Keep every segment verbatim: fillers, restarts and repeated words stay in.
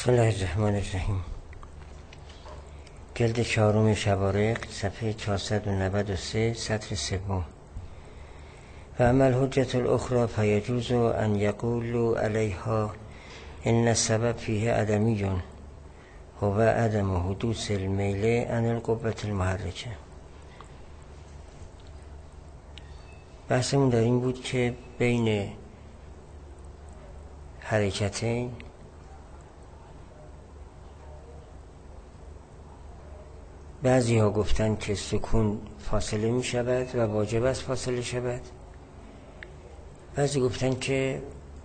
بسم الله الرحمن الرحیم. جلد چهارم شوارق، صفحه چهارصد و نود و سه، سطر سوم. و اما الحجة الاخرى فیجوز ان یقولوا علیها ان السبب فیه عدمی هو عدم حدوث المیل عن القوة المحرکه. بحثمون در این بود که بین حرکتین بعضی ها گفتن که سکون فاصله می شود و واجب است فاصله شود، بعضی گفتن که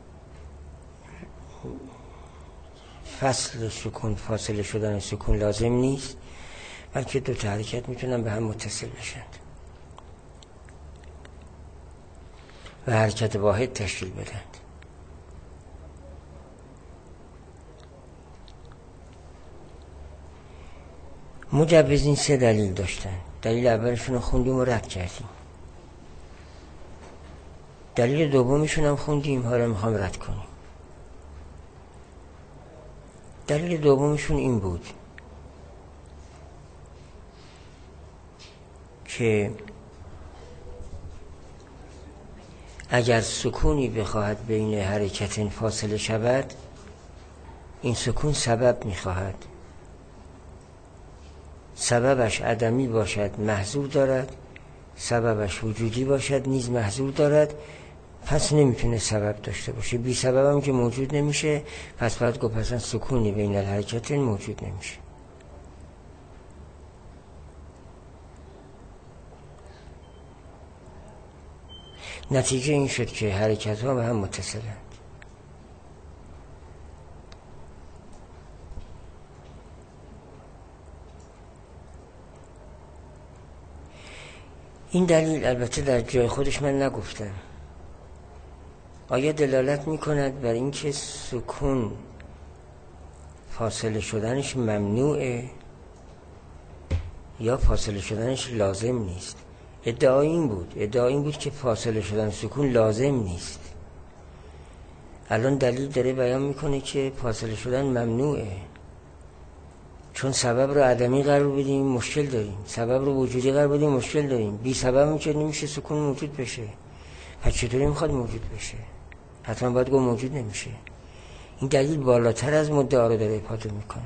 فصل سکون فاصله شدن سکون لازم نیست، بلکه دو تا حرکت میتونن به هم متصل بشند و حرکت واحد تشکیل بدند. مجوزین سه دلیل داشتن. دلیل اولشون رو خوندیم و رد کردیم. دلیل دومشون هم خوندیم، حالا میخوام رد کنیم. دلیل دومشون این بود که اگر سکونی بخواهد بین حرکتین فاصله شود، این سکون سبب میخواهد، سببش عدمی باشد محظور دارد، سببش وجودی باشد نیز محظور دارد، پس نمیتونه سبب داشته باشه. بی سبب هم که موجود نمیشه، پس باید گفت اصلا سکونی بین الحرکتین موجود نمیشه. نتیجه این شد که حرکت ها به هم متصلند. این دلیل البته در جای خودش من نگفتم. آیا دلالت میکند بر اینکه سکون فاصله شدنش ممنوعه یا فاصله شدنش لازم نیست؟ ادعا این بود ادعا این بود که فاصله شدن سکون لازم نیست. الان دلیل داره بیان میکنه که فاصله شدن ممنوعه، چون سبب رو عدمی قرار بدیم مشکل داریم، سبب رو وجودی قرار بدیم مشکل داریم. بی سبب هم که نمیشه سکون موجود بشه. پس چطوری میخواد موجود بشه؟ حتما باید گفت موجود نمیشه. این دلیل بالاتر از مدعا رو داره اپاده میکنه.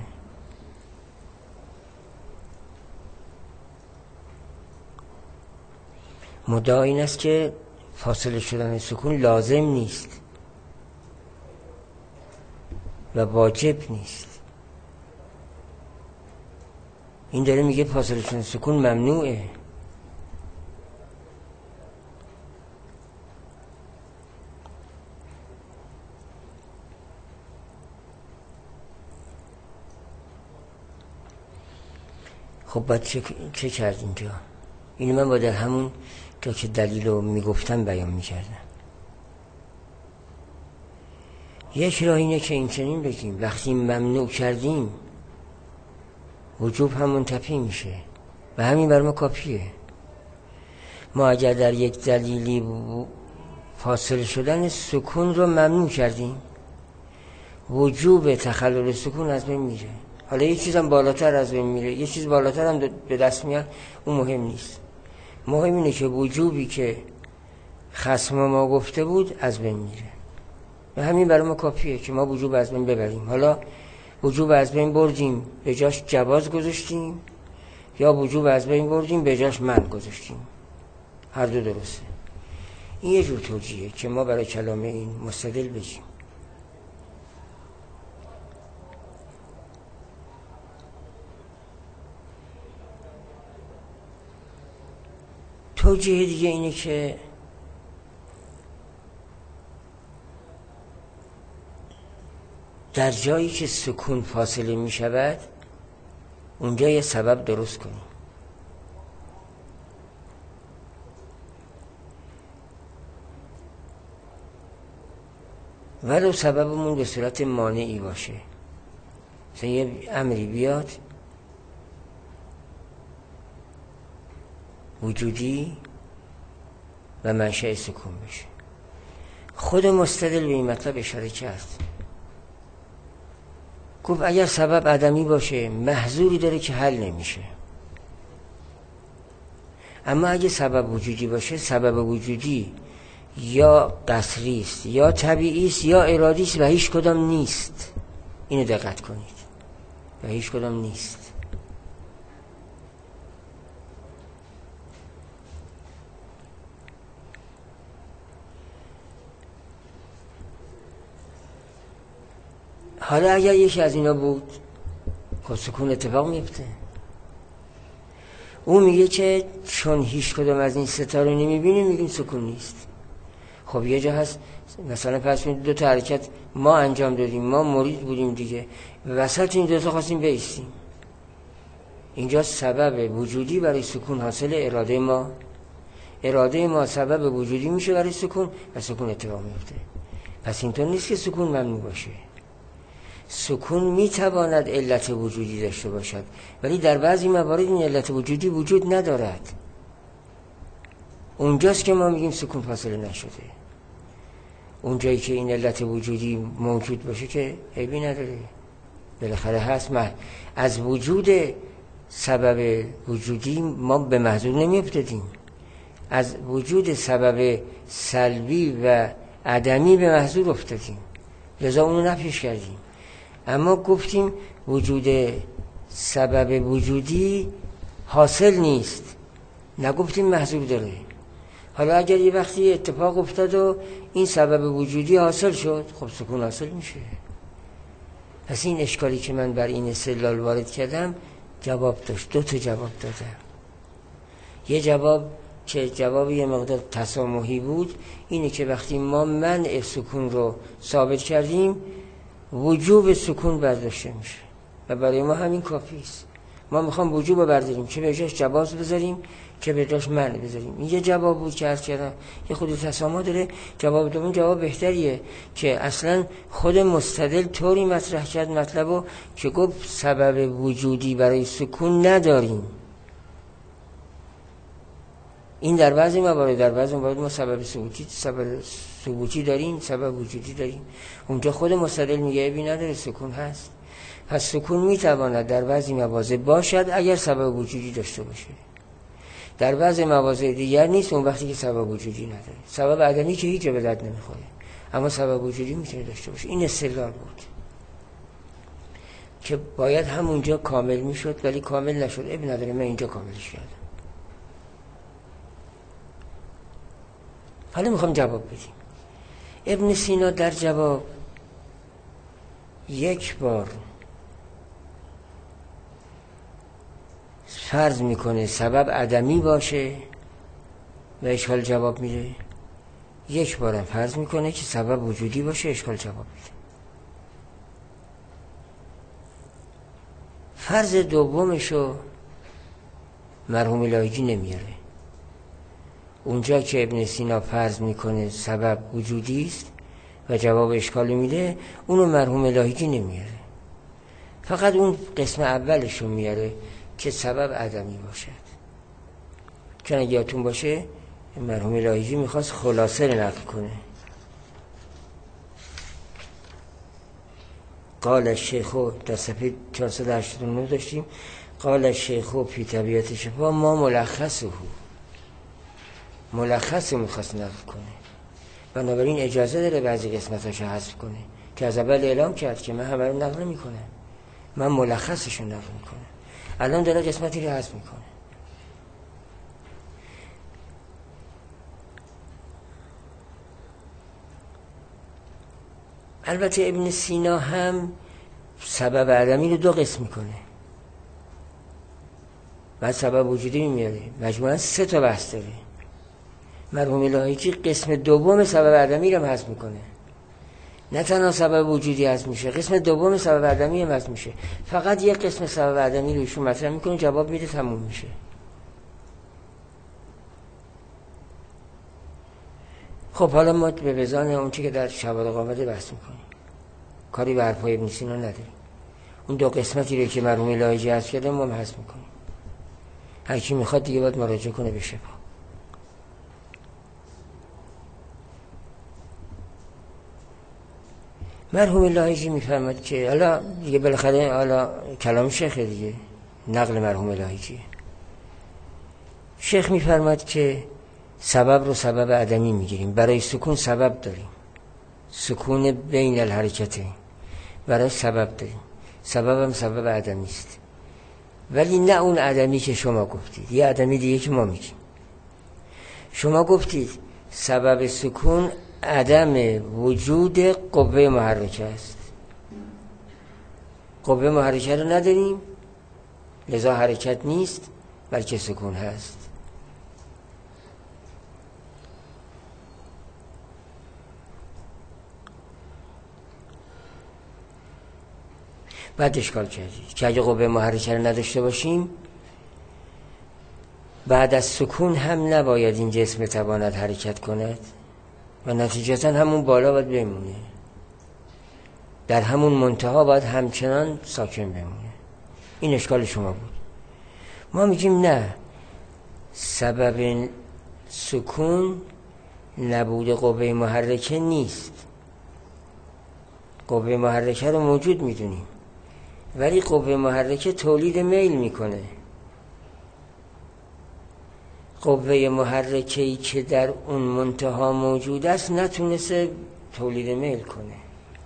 مدعا این است که فاصله شدن سکون لازم نیست و واجب نیست. این داره میگه فاصله شدن سکون ممنوعه. خب باید چه, چه کرد اینجا؟ اینو من باید همون جا که دلیل رو میگفتم بیان میکردم. یک راه اینه که این چنین بگیم وقتی ممنوع کردیم وجوب هم منتفی میشه و همین بر ما کافیه. ما اگر در یک دلیلی فاصله شدن سکون رو ممنوع کردیم، وجوب تخلل سکون از بین میره. حالا یه چیز هم بالاتر از بین میره، یه چیز بالاتر هم به دست میاد، اون مهم نیست. مهم اینه که وجوبی که خصم ما گفته بود از بین میره و همین برای ما کافیه که ما وجوب از بین ببریم. حالا وجوب از بین بردیم به جاش جواز گذاشتیم، یا وجوب از بین بردیم به جاش منع گذاشتیم، هر دو درسته. این یه جور توجیهه که ما برای کلام این مستدل بشیم. توجیه دیگه اینه که در جایی که سکون فاصله می شود اونجا یه سبب درست کنیم. ولو سببمون به صورت مانعی باشه، مثلا یه امری بیاد وجودی و منشأ سکون بشه. خود مستدل به این مطلب اشاره کرد. گفت اگر سبب عدمی باشه محظوری داره که حل نمیشه، اما اگه سبب وجودی باشه سبب وجودی یا قصری است یا طبیعی است یا ارادی است و هیچ کدام نیست. اینو دقت کنید، و هیچ کدام نیست. حالا اگر یکی از اینا بود خب سکون اتفاق میفته. او میگه که چون هیچ کدام از این ستا رو نمیبینیم میگیم سکون نیست. خب یه جا هست مثلا پس دو تا حرکت ما انجام دادیم، ما مرید بودیم دیگه، وسط این دو تا خواستیم بایستیم، اینجا سبب وجودی برای سکون حاصل اراده ما، اراده ما سبب وجودی میشه برای سکون و سکون اتفاق میفته. پس اینطور نیست که سکون ممنوع باشه. سکون میتواند علت وجودی داشته باشد، ولی در بعضی موارد این علت وجودی وجود ندارد. اونجاست که ما میگیم سکون فاصله نشده. اونجایی که این علت وجودی موجود باشه که عیبی نداره، بالاخره هست. ما از وجود سبب وجودی ما به محضور نمیافتادیم، از وجود سبب سلبی و عدمی به محضور افتادیم، لذا اونو نفیش کردیم. اما گفتیم وجود سبب وجودی حاصل نیست، نگفتیم محضور داره. حالا اگر یه وقتی اتفاق افتاد و این سبب وجودی حاصل شد، خب سکون حاصل میشه. پس این اشکالی که من بر این استدلال وارد کردم جواب داشت. دو تا جواب دادم. یه جواب که جواب یه مقدار تسامحی بود، اینه که وقتی ما منع سکون رو ثابت کردیم وجوب سکون برداشته میشه و برای ما همین کافی است. ما میخوام وجوب رو برداریم، که به جاش جواز بذاریم که به جاش منع بذاریم. این یه جواب بود که عرض کردم یه خود تسامح داره. جواب دوم جواب بهتریه که اصلا خود مستدل طوری مطرح کرد مطلبو که گفت سبب وجودی برای سکون نداریم. این در بعضی موارد، در بعضی موارد ما سبب ثبوتی سبب ثبوتی داریم، سبب وجودی داریم. اونجا خود مستدل میگه عیبی نداره، سکون هست. پس سکون میتواند در بعضی مواضع باشد اگر سبب وجودی داشته باشه، در بعضی مواضع دیگر نیست، اون وقتی که سبب وجودی نداره. سبب عدمی که هیچ به درد نمیخوره، اما سبب وجودی میتونه داشته باشه. این استدلال بود که باید همونجا کامل میشد ولی کامل نشد. عیبی نداره، من اینجا کاملش کردم. حالا میخوام جواب بدیم. ابن سینا در جواب یک بار فرض میکنه سبب عدمی باشه و اشکال جواب میده، یک بارم فرض میکنه که سبب وجودی باشه، اشکال جواب میده. فرض دومشو مرحوم لاهیجی نمیاره. اونجا که ابن سینا فرض میکنه سبب وجودی است و جواب اشکال میده، اونو مرحوم لاهیجی نمیاره، فقط اون قسم اولشو میاره که سبب عدمی باشد. چون اگه یادتون باشه مرحوم لاهیجی میخواست خلاصه رو نقل کنه. قال الشیخ، در صفحه چهارصد و هشتاد و نه داشتیم، قال الشیخ فی طبیعت شفا ما ملخصه، ملخص میخواست نقل کنه، بنابراین اجازه داره بعضی قسمتاشو حذف کنه که از اول اعلام کرد که من همه رو نقل نمیکنم، من ملخصشو نقل میکنم. الان داره قسمتی رو حذف میکنه. البته ابن سینا هم سبب عدمی رو دو قسم میکنه، بعد سبب وجودی میاره، مجموعاً سه تا بحث داره. مرحوم لاهیجی قسم دوم سبب عدمی رو حذف میکنه، نه تنها سبب وجودی حذف میشه، قسم دوم سبب عدمی هم حذف میشه، فقط یک قسم سبب عدمی رو ایشون مطرح میکنه، جواب میده، تموم میشه. خب حالا ما به وزان اون چی که در شواهد آمده بحث میکنیم، کاری به حرفای ابن سینا نداریم. اون دو قسمتی رو که مرحوم لاهیجی حذف کرده ما هم حذف میکنیم. هر کی میخواد دیگه باید مراجعه کنه به شفا. مرحوم لاهیجی میفرماد که حالا دیگه بالاخره حالا کلام شیخ دیگه، نقل مرحوم لاهیجی، شیخ میفرماد که سبب رو سبب عدمی میگیریم. برای سکون سبب داریم، سکون بین الحرکته، برای سبب داریم، سبب هم سبب عدمی است، ولی نه اون عدمی که شما گفتید، یه عدمی دیگه که ما میگیم. شما گفتید سبب سکون عدم وجود قوه محرکه است. قوه محرکه رو نداریم، لذا حرکت نیست بلکه سکون هست. بعد اشکال کردید که اگه قوه محرکه رو نداشته باشیم، بعد از سکون هم نباید این جسم بتواند حرکت کند و نتیجتا همون بالا باید بمونه، در همون منتها باید همچنان ساکن بمونه. این اشکال شما بود. ما میگیم نه، سبب سکون نبود قوه محرکه نیست. قوه محرکه رو موجود میدونیم، ولی قوه محرکه تولید میل میکنه. قوه محرکه‌ای که در اون منتها موجود است نتونسته تولید میل کنه.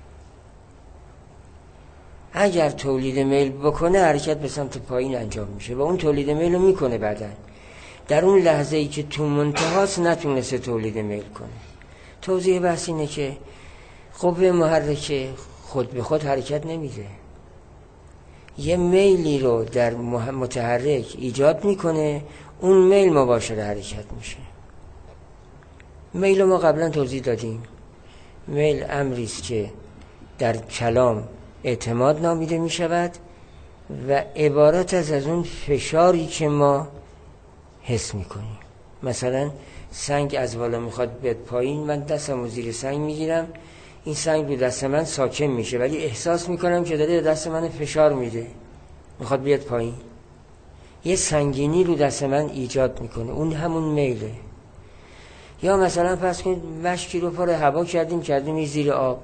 اگر تولید میل بکنه حرکت به سمت پایین انجام میشه و اون تولید میل رو میکنه بعدن. در اون لحظه ای که تو منتهاست نتونسته تولید میل کنه. توضیح بحث اینه که قوه محرکه خود به خود حرکت نمیده، یه میلی رو در متحرک ایجاد میکنه، اون میل مباشر حرکت میشه. میل ما قبلا توضیح دادیم، میل امریست که در کلام اعتماد نامیده میشود و عبارت از از اون فشاری که ما حس میکنیم. مثلا سنگ از بالا میخواد بیاد پایین، من دستم رو زیر سنگ میگیرم، این سنگ رو دست من ساکن میشه، ولی احساس میکنم که داره دست من فشار میده، میخواد بیاد پایین. یه سنگینی رو دست من ایجاد میکنه، اون همون میله. یا مثلا پس کنید مشکی رو پر هوا کردیم کردیم زیر آب،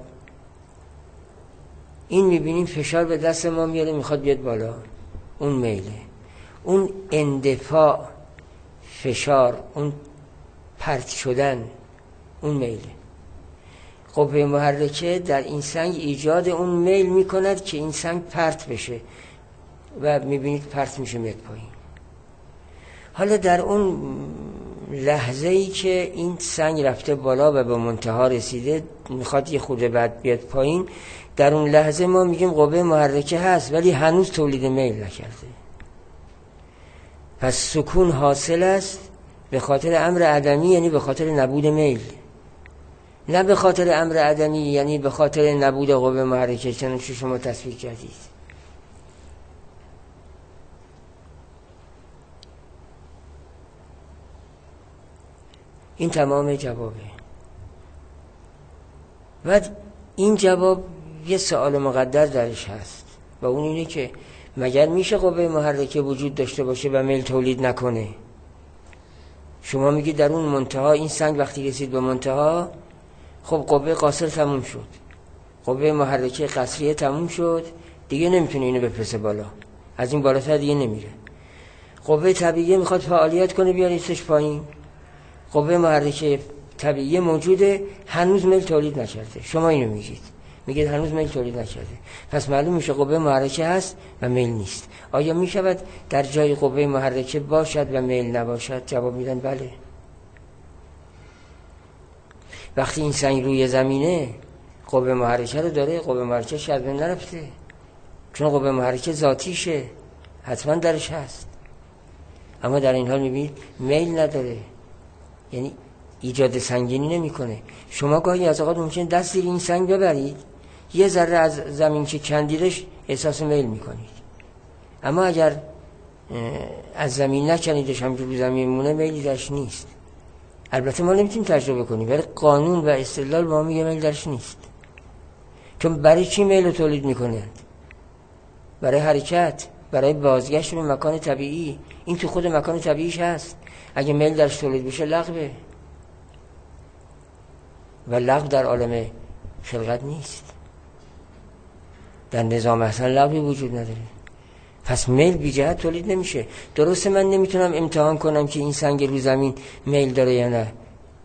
این میبینیم فشار به دست ما میاره میخواد بیاد بالا، اون میله. اون اندفاع فشار، اون پرت شدن، اون میله. قوه محرکه در این سنگ ایجاد اون میل میکند که این سنگ پرت بشه و میبینید پرت میشه میاد پایین. حالا در اون لحظه ای که این سنگ رفته بالا و به منتها رسیده میخواد یه خورده بعد بیاد پایین، در اون لحظه ما میگیم قوه محرکه هست ولی هنوز تولید میل نکرده. پس سکون حاصل است به خاطر امر عدمی، یعنی به خاطر نبود میل، نه به خاطر امر عدمی یعنی به خاطر نبود قوه محرکه چنانچه شما تصویر کردید. این تمام جوابه. و این جواب یه سوال مقدر درش هست و اون اینه که مگر میشه قوه محرکه وجود داشته باشه و میل تولید نکنه؟ شما میگید در اون منتها، این سنگ وقتی رسید به منتها، خب قوه قاصر تموم شد، قوه محرکه قصریه تموم شد، دیگه نمیتونه اینو بپرسه بالا، از این بالاتر دیگه نمیره. قوه طبیعیه میخواد فعالیت کنه بیاریدش پایین، قوه محرکه طبیعی موجوده، هنوز میل تولید نکرده. شما اینو میگید، میگید هنوز میل تولید نکرده، پس معلوم میشه قوه محرکه هست و میل نیست. آیا میشود در جای قوه محرکه باشد و میل نباشد؟ جواب میدن بله. وقتی این سنگ روی زمینه قوه محرکه رو داره، قوه محرکه شاید بین نرفته، چون قوه محرکه ذاتیشه، حتما درش هست. اما در این حال میبینید میل نداره، یعنی ایجاد سنگینی نمیکنه. شما گاهی از اوقات ممکنه دست زیر این سنگ ببرید، یه ذره از زمین که کندیدش احساس میل میکنید، اما اگر از زمین نکندیدش همجور رو زمین مونه، میلی درش نیست. البته ما نمیتونیم تجربه کنیم، ولی قانون و استدلال با ما میگه میل درش نیست. چون برای چی میل رو تولید میکنند؟ برای حرکت، برای بازگشت به مکان طبیعی. این تو خود مکان طبیعیش هست. اگه میل درش تولید بشه لغوه، و لغو در عالم خلقت نیست. در نظام اصلا لغوی وجود نداره. پس میل بی جهت تولید نمیشه. درسته من نمیتونم امتحان کنم که این سنگ رو زمین میل داره یا نه،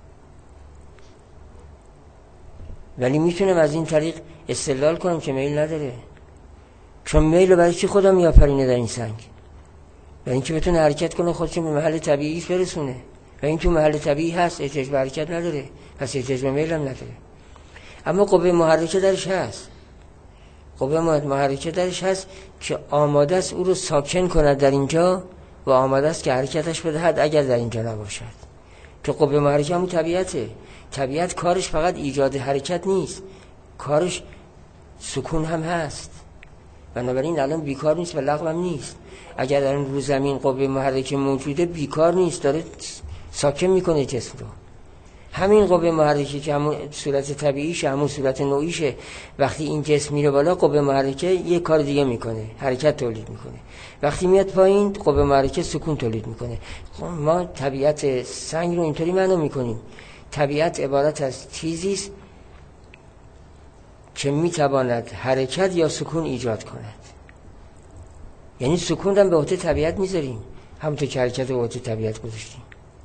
ولی میتونم از این طریق استدلال کنم که میل نداره. چون میل رو برای چی خدا میآفرینه در این سنگ؟ برای اینکه بتونه حرکت کنه، خودش به محل طبیعیش برسونه، و این تو محل طبیعی هست، احتیاج به حرکت نداره، پس احتیاج به میل هم نداره. اما قوه محرکه درش هست. قوه محرکه درش هست که آماده است او رو ساکن کند در اینجا و آماده است که حرکتش بدهد اگر در اینجا نباشد. که قوه محرکه همون طبیعته. طبیعت کارش فقط ایجاد حرکت نیست، کارش سکون هم هست. بنابراین الان بیکار نیست و لغو هم نیست. اگر در رو زمین قوه محرکه موجوده، بیکار نیست، داره ساکن میکنه جسم رو. همین قوه محرکه که همون صورت طبیعیشه، همون صورت نوعیشه، وقتی این جسم میره بالا قوه محرکه یه کار دیگه میکنه، حرکت تولید میکنه. وقتی میاد پایین قوه محرکه سکون تولید میکنه. ما طبیعت سنگ رو اینطوری معنا میکنیم. طبیعت عبارت از چیزی است که میتواند حرکت یا سکون ایجاد کند. یعنی سکون هم به عهده طبیعت میذاریم، همونطور که حرکت به عهده طبیعت گذاشتیم.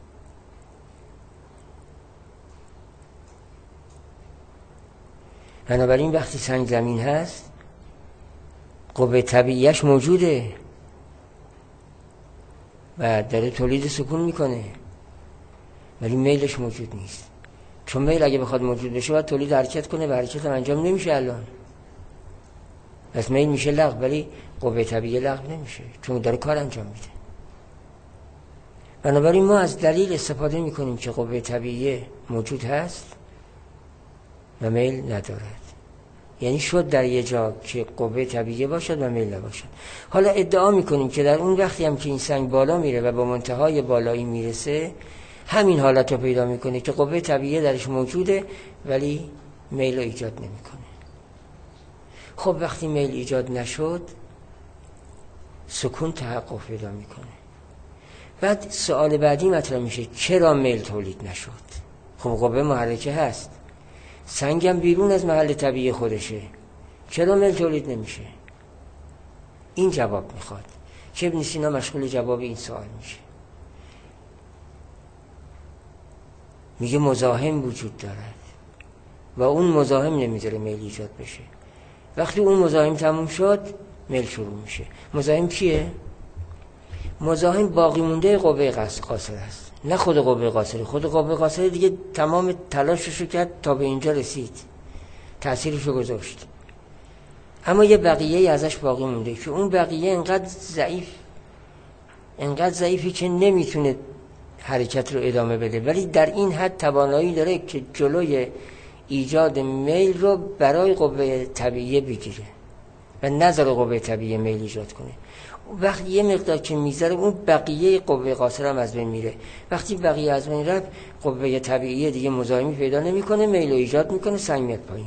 بنابراین وقتی سنگ زمین هست، قوه طبیعیش موجوده و داره تولید سکون میکنه، ولی میلش موجود نیست. چون میل اگه بخواد موجود بشه باید تولید حرکت کنه و حرکت هم انجام نمیشه الان. پس میل میشه لغو، ولی قوه طبیعی لغو نمیشه چون داره کار انجام میده. بنابراین ما از دلیل استفاده میکنیم که قوه طبیعی موجود هست و میل ندارد. یعنی شد در یه جا که قوه طبیعی باشد و میل نباشد. حالا ادعا میکنیم که در اون وقتی هم که این سنگ بالا میره و با منتهای بالایی میرسه، همین حالت رو پیدا میکنه که قوه طبیعی درش موجوده ولی میل رو ایجاد نمیکنه. خب وقتی میل ایجاد نشد، سکون تحقق پیدا میکنه. بعد سوال بعدی مطرح میشه چرا میل تولید نشد؟ خب قوه محرکه هست، سنگم بیرون از محل طبیعی خودشه، چرا میل تولید نمیشه؟ این جواب میخواد که ابن سینا مشغول جواب این سوال میشه. میگه مزاحم وجود دارد و اون مزاحم نمیذاره میل ایجاد بشه. وقتی اون مزاحم تموم شد، میل شروع میشه. مزاحم کیه؟ مزاحم باقی مونده قوه قاصر است، نه خود قوه قاصره. خود قوه قاصره دیگه تمام تلاششو کرد تا به اینجا رسید، تأثیرشو گذاشت، اما یه بقیه ازش باقی مونده که اون بقیه انقدر ضعیف انقدر ضعیفی که نمیتونه حرکت رو ادامه بده، ولی در این حد توانایی داره که جلوی ایجاد میل رو برای قوه طبیعی بگیره و نذاره قوه طبیعی میل ایجاد کنه. وقتی یه مقدار که میذاره، اون بقیه قوه قاصر هم از بین میره. وقتی بقیه از بین رفت، قوه طبیعی دیگه مزاحمی پیدا نمیکنه، میل رو ایجاد میکنه، سنگ میاد پایین.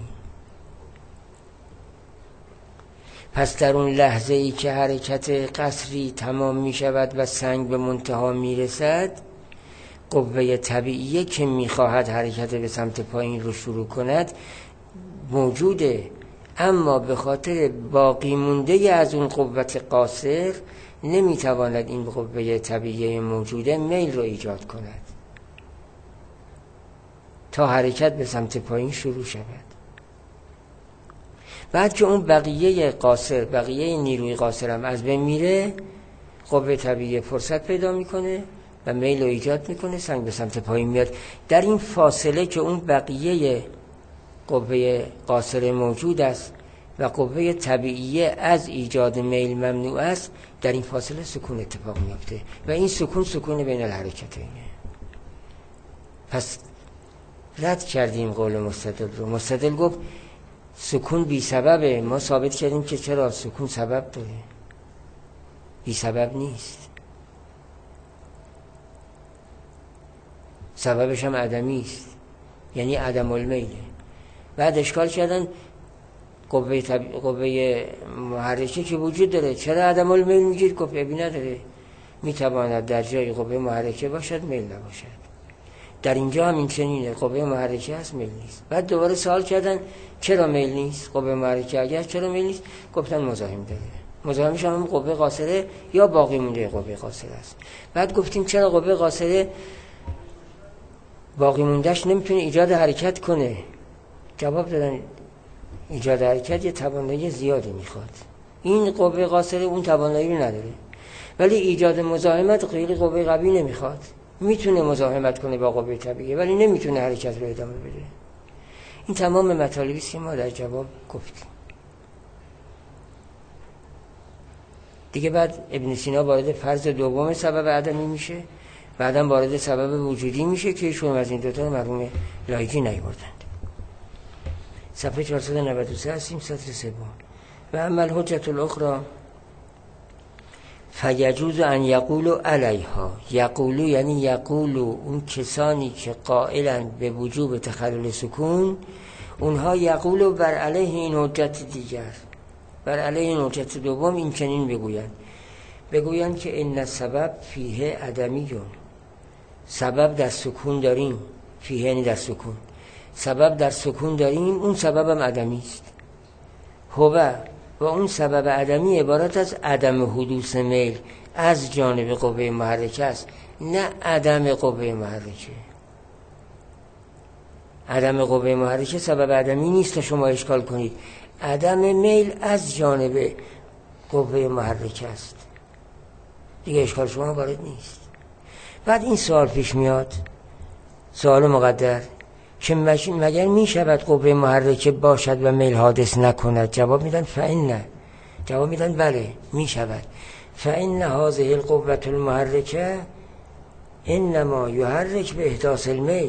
پس در اون لحظه ای که حرکت قصری تمام میشود و سنگ به منتها میرسد، قوه طبیعی که میخواهد حرکت به سمت پایین رو شروع کند موجوده، اما به خاطر باقی مونده از اون قوت قاصر نمیتواند این قوه طبیعی موجوده میل رو ایجاد کند تا حرکت به سمت پایین شروع شود. بعد که اون بقیه قاصر، بقیه نیروی قاصر هم از بین میره، قوه طبیعی فرصت پیدا میکنه و میل رو ایجاد میکنه، سنگ به سمت پایین میاد. در این فاصله که اون بقیه قوه قاصر موجود است و قوه طبیعی از ایجاد میل ممنوع است، در این فاصله سکون اتفاق میفته و این سکون سکون بین الحرکتینه. پس رد کردیم قول مستدل رو. مستدل گفت سکون بی سببه. ما ثابت کردیم که چرا سکون سبب داره، بی سبب نیست، سببش هم عدمی است، یعنی عدم المیله. بعد اشکال کردن قوه طب... قوه محرکه که وجود داره، چرا عدم المیل میگید؟ گفت ابی نداره، میتواند در جای قوه محرکه باشد، میل نباشد. در اینجا هم این چنینه، قوه محرکه هست، میل نیست. بعد دوباره سوال کردن چرا میل نیست؟ قوه محرکه اگر چرا میل نیست؟ گفتن مزاحم داره. مزاحمش هم قوه قاصره یا باقی مونده قوه قاصره است. بعد گفتیم چرا قوه قاصره باقی موندهش نمیتونه ایجاد حرکت کنه؟ جواب دادن ایجاد حرکت یه توانایی زیادی میخواد. این قوه قاصره اون توانایی رو نداره. ولی ایجاد مزاحمت خیلی قوه قوی نمیخواد. میتونه مزاحمت کنه با قوه طبیعیه ولی نمیتونه حرکت رو ادامه بده. این تمام مطالبی است که ما در جواب گفتیم. دیگه بعد ابن سینا وارد فرض دوم سبب عدمی میشه، بعدم وارد سبب وجودی میشه که ایشون از این دوتا رو مرحوم لایقی نیاوردند. صفحه چهارصد و نود و سه هستیم، سطر سوم. و اما الحجة الاخرى فیجوز ان یقولوا علیها. یقولو یعنی یقولو اون کسانی که قائلند به وجوب تخلل سکون، اونها یقولو بر علیه این حجت دیگر، بر علیه این حجت دوم این چنین بگویند بگویند که ان سبب فیه عدمیون، سبب در سکون داریم، فیه یعنی در سکون، سبب در سکون داریم، اون سبب هم عدمی است. هو و اون سبب عدمی عبارت از عدم حدوث میل از جانب قوه محرکه است، نه عدم قوه محرکه. عدم قوه محرکه سبب عدمی نیست تا شما اشکال کنید. عدم میل از جانب قوه محرکه است، دیگه اشکال شما وارد نیست. بعد این سوال پیش میاد، سوال مقدر که مگر می شود قوه محرکه باشد و میل حادث نکند؟ جواب میدن فإن نه. جواب میدن بله می شود. فإن هذه القوة المحرکه انما یحرک به احداث المیل.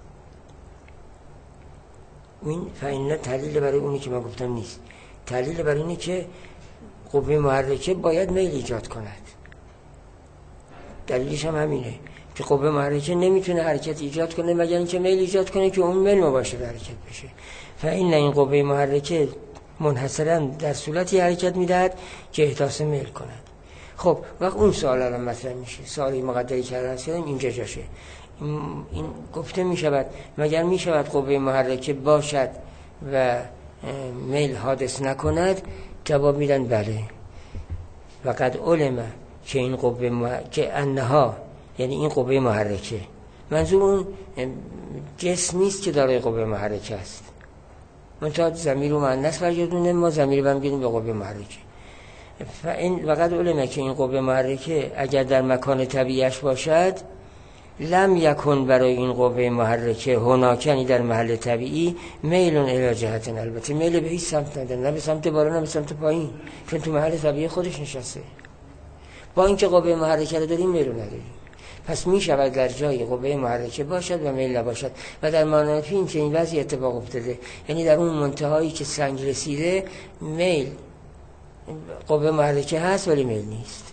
این فإن دلیل برای اونی که من گفتم نیست، دلیل برای اینه که قوه محرکه باید میل ایجاد کند. دلیلش هم همینه که قوه محرکه نمیتونه حرکت ایجاد کنه مگر اینکه میل ایجاد کنه که اون میل مباشر حرکت بشه. فإن این قوه محرکه منحصرا در صورتی حرکت میدهد که احداث میل کند. خب وقت اون سوال الان مطرح میشه، سوالی مقدری کرده هستیم اینجا جاشه. این, این گفته میشود مگر میشود قوه محرکه باشد و میل حادث نکند؟ جواب میدن بله. و قد علم که این قوه مح... که انها یعنی این قوه محرکه، منظور اون جسم نیست که دارای قوه محرکه است. منتها ضمیر و مؤنث برگردونه، ما ضمیر برمیگردیم به قوه محرکه. فإن وقد علم که این قوه محرکه اگر در مکان طبیعیش باشد، لم یکن برای این قوه محرکه هناکنی در محل طبیعی میلون الی جهت، البته میل به هیچ سمت نداره، نه به سمت بالا نه به سمت پایین، چون تو محل طبیعی خودش نشسته. با اینکه قوه محرکه رو داریم میل نداریم. پس می شود در جای قوه محرکه باشد و میل نباشد. و در منافی این چنین وضعی اتفاق افتاده، یعنی در اون منتهایی که سنگ رسیده میل قوه محرکه هست ولی میل نیست.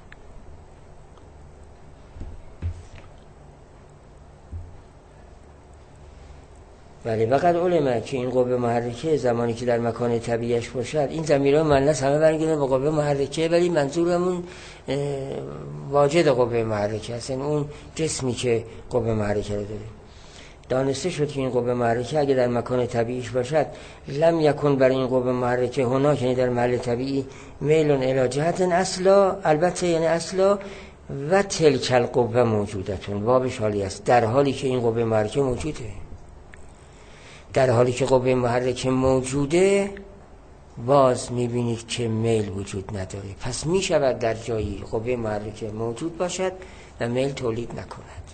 ولی وقد علمه که این قوه محرکه زمانی که در مکان طبیعیش باشد، این ضمیرها مؤنث همه برمیگردن به قوه محرکه، ولی منظورمون واجد قوه محرکه است، یعنی اون جسمی که قوه محرکه رو داره. دانسته شد که این قوه محرکه اگه در مکان طبیعیش باشد، لم یکن برای این قوه محرکه هناک یعنی در محل طبیعی میلون الی جهت اصلا، البته یعنی اصلا، و تلک القوه موجودتون، واوش حالی است، در حالی که این قوه محرکه موجوده. در حالی که قوه محرکه موجوده باز میبینید که میل وجود نداره. پس میشود در جایی قوه محرکه موجود باشد و میل تولید نکند.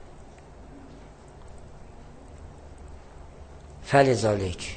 فلذالک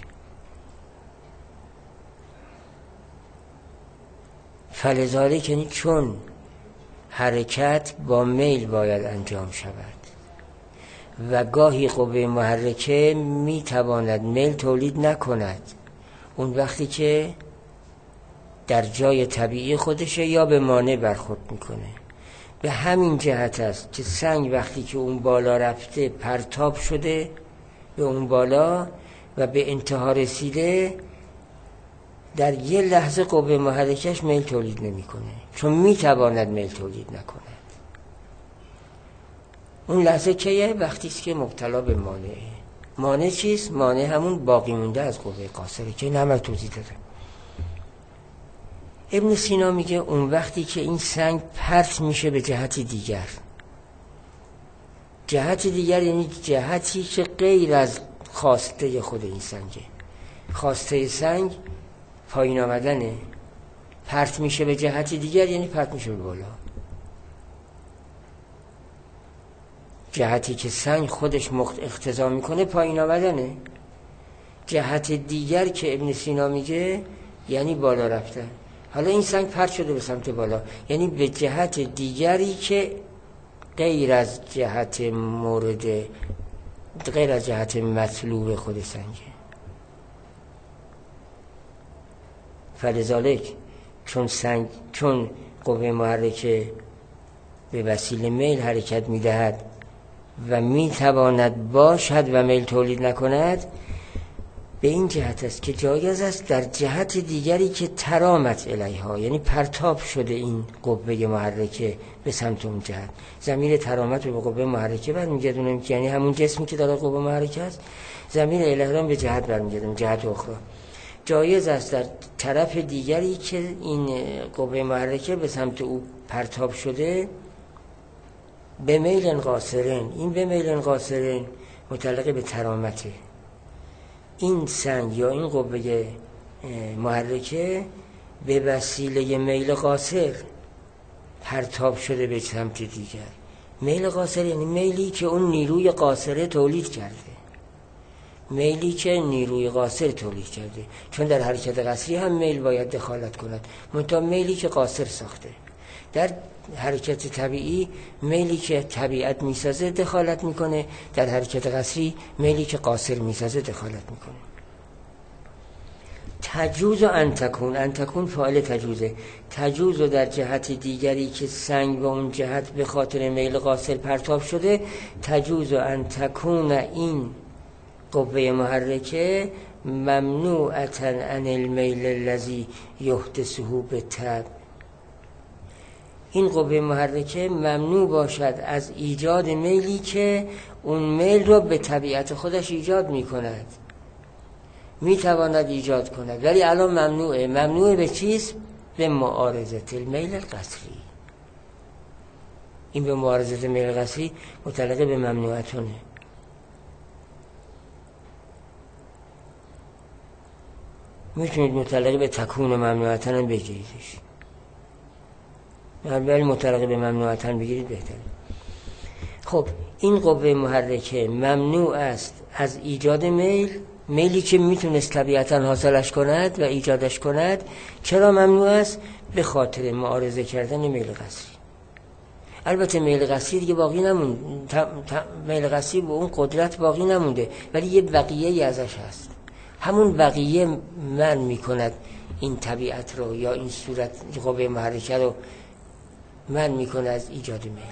فلذالک یعنی چون حرکت با میل باید انجام شود و گاهی قوه محرکه میتواند میل تولید نکند، اون وقتی که در جای طبیعی خودشه یا به مانع برخورد میکنه. به همین جهت است که سنگ وقتی که اون بالا رفته پرتاب شده به اون بالا و به انتها رسیده، در یه لحظه قوه محرکش میل تولید نمیکنه، چون میتواند میل تولید نکنه. اون لحظه کیه؟ وقتی است که مبتلا به مانعه. مانع چیست؟ مانع همون باقی مونده از قوه قاصره که نمر توضیح داده. ابن سینا میگه اون وقتی که این سنگ پرت میشه به جهت دیگر، جهت دیگر یعنی جهتی که غیر از خواسته خود این سنگه. خواسته سنگ پایین آمدنه، پرت میشه به جهت دیگر یعنی پرت میشه به بالا. جهتی که سنگ خودش اقتضا میکنه پایین آمدنه. جهت دیگر که ابن سینا میگه یعنی بالا رفتن. حالا این سنگ پرت شده به سمت بالا، یعنی به جهت دیگری که غیر از جهت مورد غیر از جهت مطلوب خود سنگه. فلذالک چون سنگ چون قوه محرکه به وسیله میل حرکت میدهد و میتواند باشد و میل تولید نکند، به این جهت است که جایز است در جهت دیگری که ترامت الیها، یعنی پرتاب شده این قوه محرکه به سمت اون جهت. ضمیر ترامت به قوه محرکه برمیگردونه، یعنی همون جسمی که داره قوه محرکه است. ضمیر الیها به جهت برمیگردونه، جهت اخرى. جایز است در طرف دیگری که این قوه محرکه به سمت او پرتاب شده به میل قاصرین، این به میل قاصرین متعلق به ترامته. این سنگ یا این قوه محرکه به وسیله میل قاصر پرتاب شده به سمت دیگر. میل قاصر یعنی میلی که اون نیروی قاصره تولید کرده، میلی که نیروی قاصر تولید کرده. چون در حرکت قصری هم میل باید دخالت کند، منتها میلی که قاصر ساخته. در حرکت طبیعی میلی که طبیعت میسازه دخالت میکنه، در حرکت قصری میلی که قاصر میسازه دخالت میکنه. تجوز و انتکون، انتکون فاعل تجوزه. تجوز و در جهت دیگری که سنگ و اون جهت به خاطر میل قاصر پرتاب شده، تجوز و انتکون این قوه محرکه ممنوعتا عن المیل الذی یحدثه بالطبع. این قوه محرکه ممنوع باشد از ایجاد میلی که اون میل رو به طبیعت خودش ایجاد می کند، می تواند ایجاد کند، ولی الان ممنوعه. ممنوعه به چیز؟ به معارضه المیل القصری. این به معارضه میل القصری متعلق به ممنوعتونه. میتونید متعلق به تکون ممنوعتن هم بگیریدش، ولی متعلق به ممنوعتن بگیرید بهتره. خب این قوه محرکه ممنوع است از ایجاد میل، میلی که میتونست طبیعتا حاصلش کند و ایجادش کند. چرا ممنوع است؟ به خاطر معارضه کردن میل قصری. البته میل قصری دیگه باقی نمونده، میل قصری به اون قدرت باقی نمونده، ولی یه بقیه ای ازش هست. همون بقیه من میکند این طبیعت رو یا این صورت قوه محرکه رو من میکنه از ایجاد میل.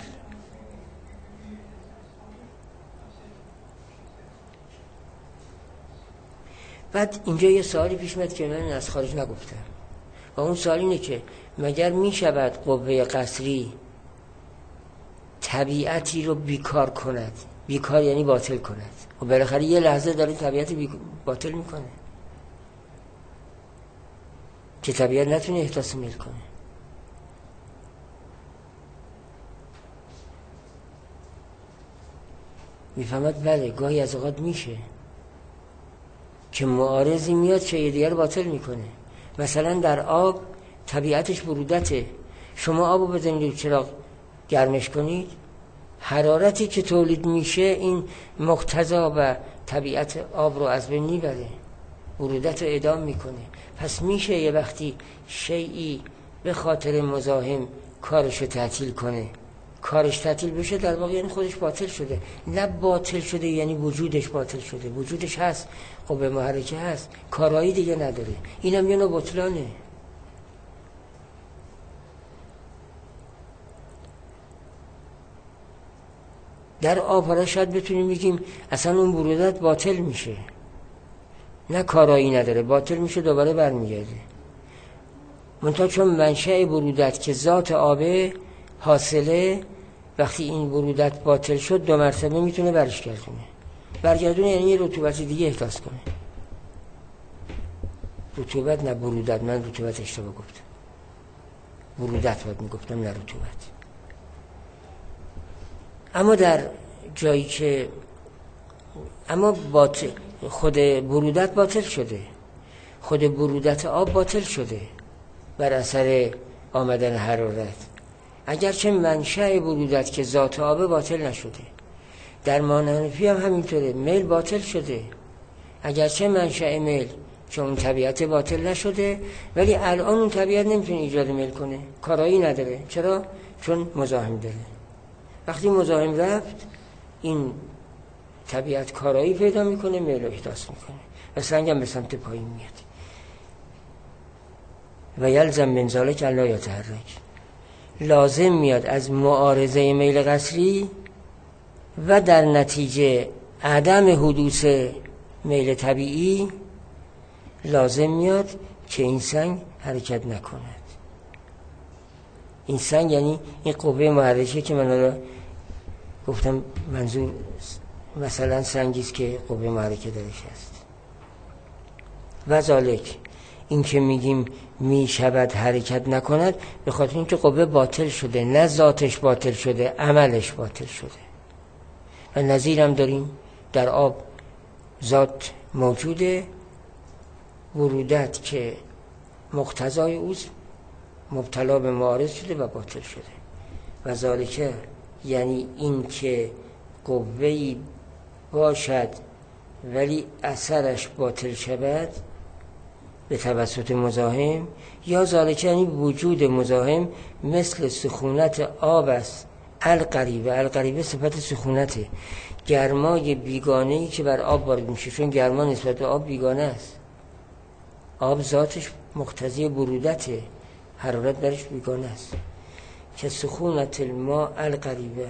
بعد اینجا یه سوالی پیش میاد که من از خارج نگفتم و اون سوال اینه که مگر میشود قوه قصری طبیعتی رو بیکار کند؟ بیکار یعنی باطل کند. و بالاخره یه لحظه داره طبیعت باطل میکنه که طبیعت نتونه احساس میل کنه. میفهمد؟ بله، گاهی از اوقات میشه که معارضی میاد که یه دیگر باطل میکنه. مثلا در آب طبیعتش برودته، شما آبو بزنید چراغ گرمش کنید، حرارتی که تولید میشه این مقتضا و طبیعت آب رو از بین میبره، برودت رو اعدام میکنه. پس میشه یه وقتی شیئی به خاطر مزاحم کارش رو تعطیل کنه، کارش تعطیل بشه در واقع یعنی خودش باطل شده. نه باطل شده یعنی وجودش باطل شده، وجودش هست، قوه محرکه هست، کارایی دیگه نداره. اینم یه نوع بطلانه. در آب حالا شاید بتونیم بگیم اصلا اون برودت باطل میشه، نه کارایی نداره، باطل میشه دوباره برمیگرده. منتها چون منشأ برودت که ذات آبه حاصله وقتی این برودت باطل شد دو مرتبه میتونه برش گردونه. برگردونه یعنی یه رطوبت دیگه احساس کنه. رطوبت نه برودت، من رطوبت اشتباه گفتم، برودت باید میگفتم نه رطوبت. اما در جایی که اما باطل خود برودت باطل شده، خود برودت آب باطل شده بر اثر آمدن حرارت، اگرچه منشأ برودت که ذات آب باطل نشده. در مانحنفی هم همینطوره، میل باطل شده اگرچه منشأ میل چون اون طبیعت باطل نشده، ولی الان اون طبیعت نمیتونه ایجاد میل کنه، کارایی نداره. چرا؟ چون مزاحم داره. وقتی مزاحم رفت این طبیعت کارایی پیدا میکنه، میل رو احداث میکنه و سنگ هم به سمت پایین میاد. و یلزم من ذلک الا یتحرک، لازم میاد از معارضه میل قصری و در نتیجه عدم حدوث میل طبیعی لازم میاد که این سنگ حرکت نکند. این سنگ یعنی این قوه محرکه که من الان گفتم منظور مثلا سنگیست که قوه محرکه درش هست. و ذالک، این که میگیم میشود حرکت نکند به خاطر اینکه قوه باطل شده، نه ذاتش باطل شده، عملش باطل شده. و نظیر هم داریم در آب، ذات موجوده، برودت که مقتضای اوست مبتلا به معارض شده و باطل شده. و ذالک یعنی این که قوه‌ای باشد ولی اثرش باطل شود به توسط مزاحم، یا ذالک یعنی وجود مزاحم مثل سخونت آب است. القریبه، القریبه صفت سخونته، گرمای بیگانه‌ای که بر آب وارد میشه، چون گرما نسبت به آب بیگانه است. آب ذاتش مقتضی برودته، حرارت درش بیگانه است. که سخونت الماء القریبه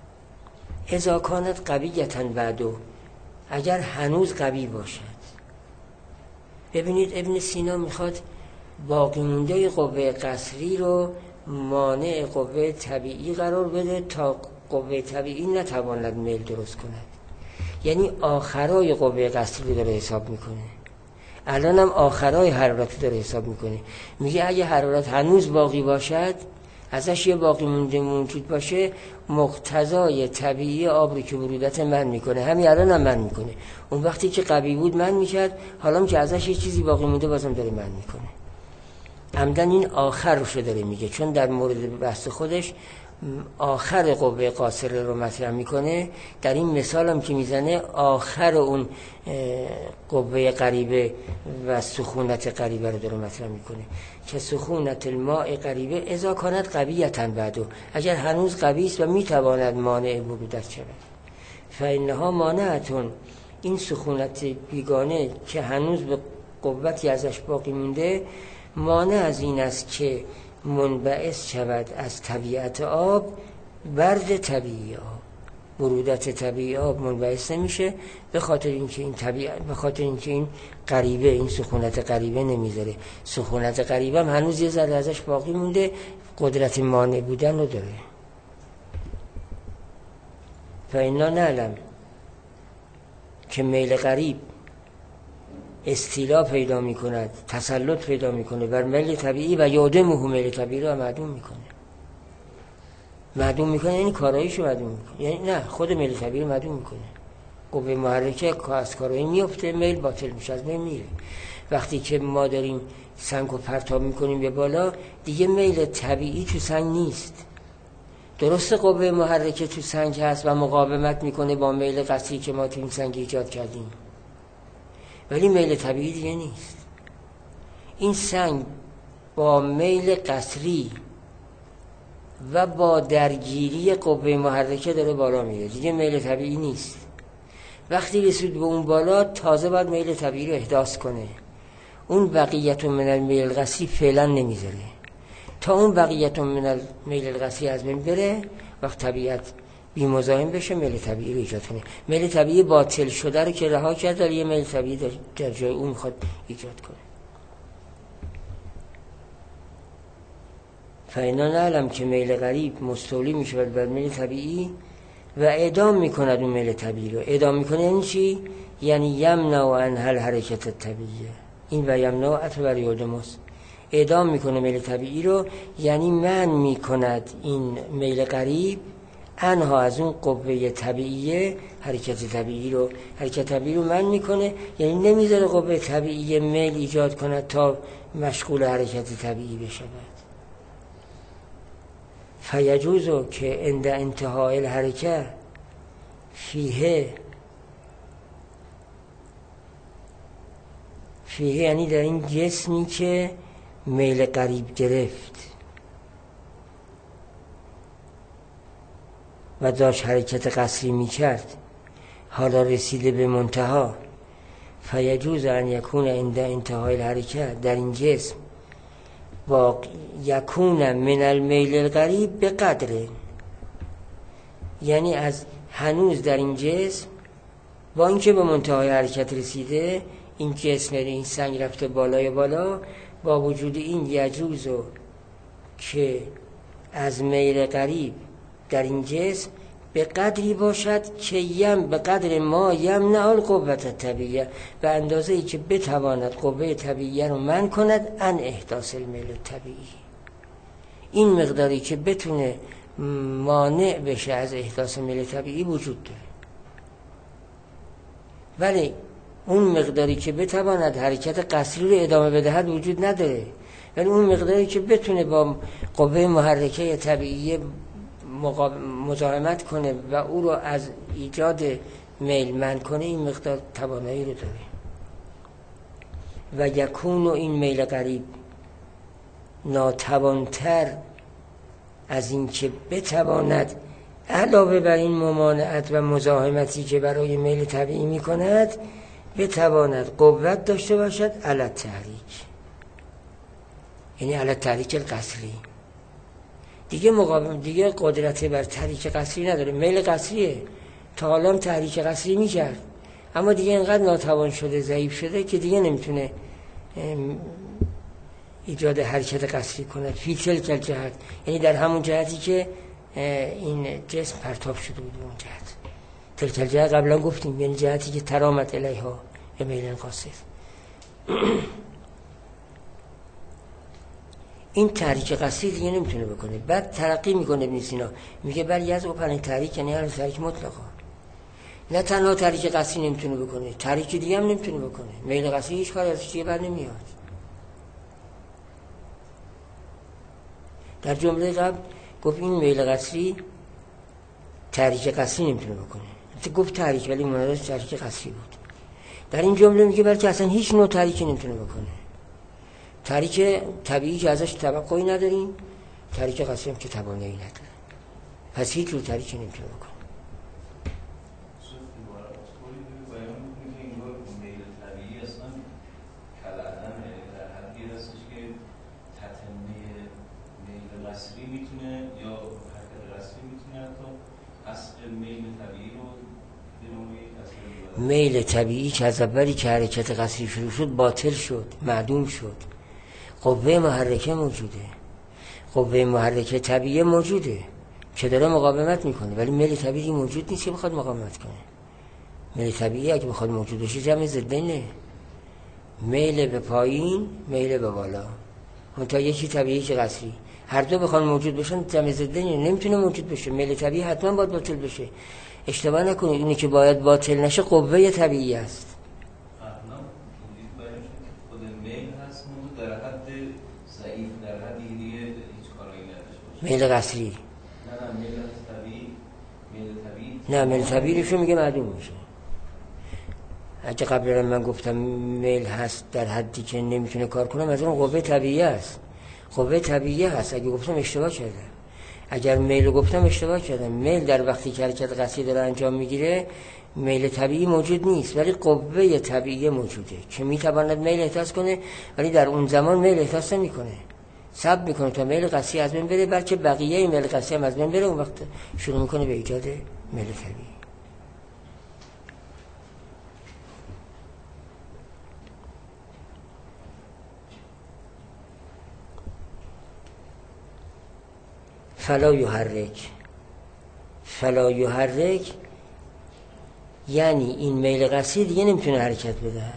اذا کانت قویة بعدو، اگر هنوز قوی باشد. ببینید ابن سینا میخواد باقی مونده قوه قصری رو مانع قوه طبیعی قرار بده تا قوه طبیعی نتواند میل درست کند. یعنی آخرای قوه قصری داره حساب میکنه، الان هم آخرای حرارت داره حساب میکنه. میگه اگه حرارت هنوز باقی باشد، ازش یه باقی مونده موجود باشه، مقتضای طبیعی آب رو که برودت من میکنه، همین الان هم من میکنه. اون وقتی که قوی بود من میکرد، حالا که ازش یه چیزی باقی مونده بازم داره من میکنه. عمدن این آخر رو داره میگه، چون در مورد بحث خودش آخر قوه قاصره رو مطرح میکنه. در این مثال هم که میزنه آخر اون قوه قریبه و سخونت قریبه رو داره مطرح میکنه که سخونت الماء قریبه اذا کانت قویة بعدو، اگر هنوز قوی است و میتواند مانع برودت شود. فانها مانعتون، این سخونت بیگانه که هنوز به قوتی ازش باقی مونده مانع از این است که منبعث شود از طبیعت آب برد طبیعی آب. برودت طبیعی آب منبعث نمیشه به خاطر اینکه این طبیعت، به خاطر اینکه این غریبه، این سخونت غریبه نمیذاره. سخونت غریبه هم هنوز یه ذره ازش باقی مونده، قدرت مانع بودن رو داره. فإنا نعلم که میل غریب استیلا پیدا میکند، تسلط پیدا میکنه بر میل طبیعی و یادمه میل طبیعی رو معدوم میکنه. معدوم میکنه یعنی کاراییشو معدوم میکنه، یعنی نه، خود میل طبیعی رو معدوم میکنه. قوه محرکه از کارایی میفته، میل باطل میشه، از بین میره. وقتی که ما داریم سنگ رو پرتاب میکنیم به بالا، دیگه میل طبیعی تو سنگ نیست. درسته قوه محرکه تو سنگ هست و مقاومت میکنه با میل قصری که ما تو این سنگ ایجاد کردیم، ولی میل طبیعی دیگه نیست. این سنگ با میل قصری و با درگیری قوه محرکه داره بالا میره، دیگه میل طبیعی نیست. وقتی رسید به اون بالا تازه باید میل طبیعی رو احداث کنه. اون بقیت من المیل القصری فعلا نمیذاره. تا اون بقیت من المیل القصری از بین بره، وقت طبیعت بی مزاحم بشه، میل طبیعی رو ایجاد کنه. میل طبیعی باطل شده رو که رها کرد، یه میل طبیعی در جای اون میخواد ایجاد کنه. فاینا نعلم که میل غریب مستولی می شود بر میل طبیعی و اعدام می کند اون میل طبیعی رو. اعدام می کنه یعنی چی؟ یعنی یمنع عنها الحرکت طبیعیه. این و یمنع عطف بر یاد ماست. اعدام می کنه میل طبیعی رو، یعنی من می کند این میل غریب انها از اون قوه طبیعیه حرکت طبیعی رو حرکت طبیعی رو من میکنه، یعنی نمیذاره قوه طبیعی میل ایجاد کند تا مشغول حرکت طبیعی بشود. فیجوزو که عند انتهای الحرکه فیه فیه یعنی در این جسمی که میل غریب گرفت و داشت حرکت قصری میکرد، حالا رسیده به منتها، فیجوز ان یکون عند انتهای الحرکه، در این جسم با یکون من المیل الغریب به قدره، یعنی از هنوز در این جسم با اینکه به منتهای حرکت رسیده، این جسم این سنگ رفته بالای بالا، با وجود این یجوزو که از میل غریب در این جسم به قدری باشد که یم به قدر ما یمنع القوت طبیعیه، به اندازه ای که بتواند قوه طبیعیه رو منع کند ان احداث المیل طبیعی. این مقداری که بتونه مانع بشه از احداث میل طبیعی وجود داره، ولی اون مقداری که بتواند حرکت قصری رو ادامه بدهد وجود نداره. ولی اون مقداری که بتونه با قوه محرکه طبیعی مزاحمت کنه و او رو از ایجاد میل منع کنه، این مقدار توانایی رو داره. و یکون و این میل غریب ناتوانتر از این که بتواند علاوه بر این ممانعت و مزاحمتی که برای میل طبیعی می کند بتواند قوت داشته باشد علی التحریک، یعنی علی التحریک القصری. دیگه مقابل دیگه قدرت بر تحریک قصری نداره. میل قصریه، تا حالا تحریک قصری میکرد، اما دیگه اینقدر ناتوان شده، ضعیف شده که دیگه نمیتونه ایجاد حرکت قصری کند. فی تلک الجهت، یعنی در همون جهتی که این جسم پرتاب شده بود، اون جهت. تلک الجهت قبلا گفتیم، یعنی جهتی که ترامت الیها به میل قاصر. این تحریک قصری دیگه نمیتونه بکنه. بعد ترقی میکنه ابن سینا، میگه بر یز او پرین تحریک، یعنی هر تحریک مطلقا. نه تنها تحریک قصری نمیتونه بکنه، تحریک دیگه هم نمیتونه بکنه. میل قصری هیچ کاری ازش دیگه بر نمیاد. در جمله قبل گفت این میل قصری تحریک قصری نمیتونه بکنه. گفت تحریک ولی منظورش تحریک قصری بود. در این جمله میگه بلکه اصلا هیچ نوع تحریکی نمیتونه بکنه. تحریک طبیعی که ازش توقعی نداریم، تحریک قصری هم که توانایی نداره، پس هیچ جور تحریکی نمیتونه بکنه. میل طبیعی که از اولی که حرکت قصری شروع شد باطل شد، معدوم شد. قوه محرکه موجوده، قوه محرکه طبیعی موجوده که داره مقاومت میکنه، ولی میل طبیعی موجود نیست که بخواد مقاومت کنه. میل طبیعی اگه بخواد موجود باشه جمع ضدینه، میل به پایین، میل به بالا. اون تا یکی طبیعی که قصری، هر دو بخوان موجود باشن جمع ضدینه، نمیتونه موجود بشه. میل طبیعی حتما باید باطل بشه. اشتباه نکنید، اینی که باید باطل نشه قوه طبیعی است. میل قصری نه نه میل طبیعی میل طبیعی نه میل طبیعیشو میگه معدوم میشه. اگه قبلا من گفتم میل هست در حدی که نمیتونه کار کنه، از اون قوه طبیعی است. قوه طبیعی هست. اگه گفتم اشتباه کردم. اگر میل گفتم اشتباه کردم. میل در وقتی که حرکت قصری داره انجام میگیره میل طبیعی موجود نیست، ولی قوه طبیعی موجوده که میتواند میل احساس کنه، ولی در اون زمان میل احساس نمیکنه، صبر میکنه تا میل قصری از بین بره، بلکه بقیه میل قصری هم از بین بره، اون وقت شروع میکنه به ایجاد میل طبیعی. فلا یحرک. فلا یحرک یعنی این میل قصری دیگه نمیتونه حرکت بدهد،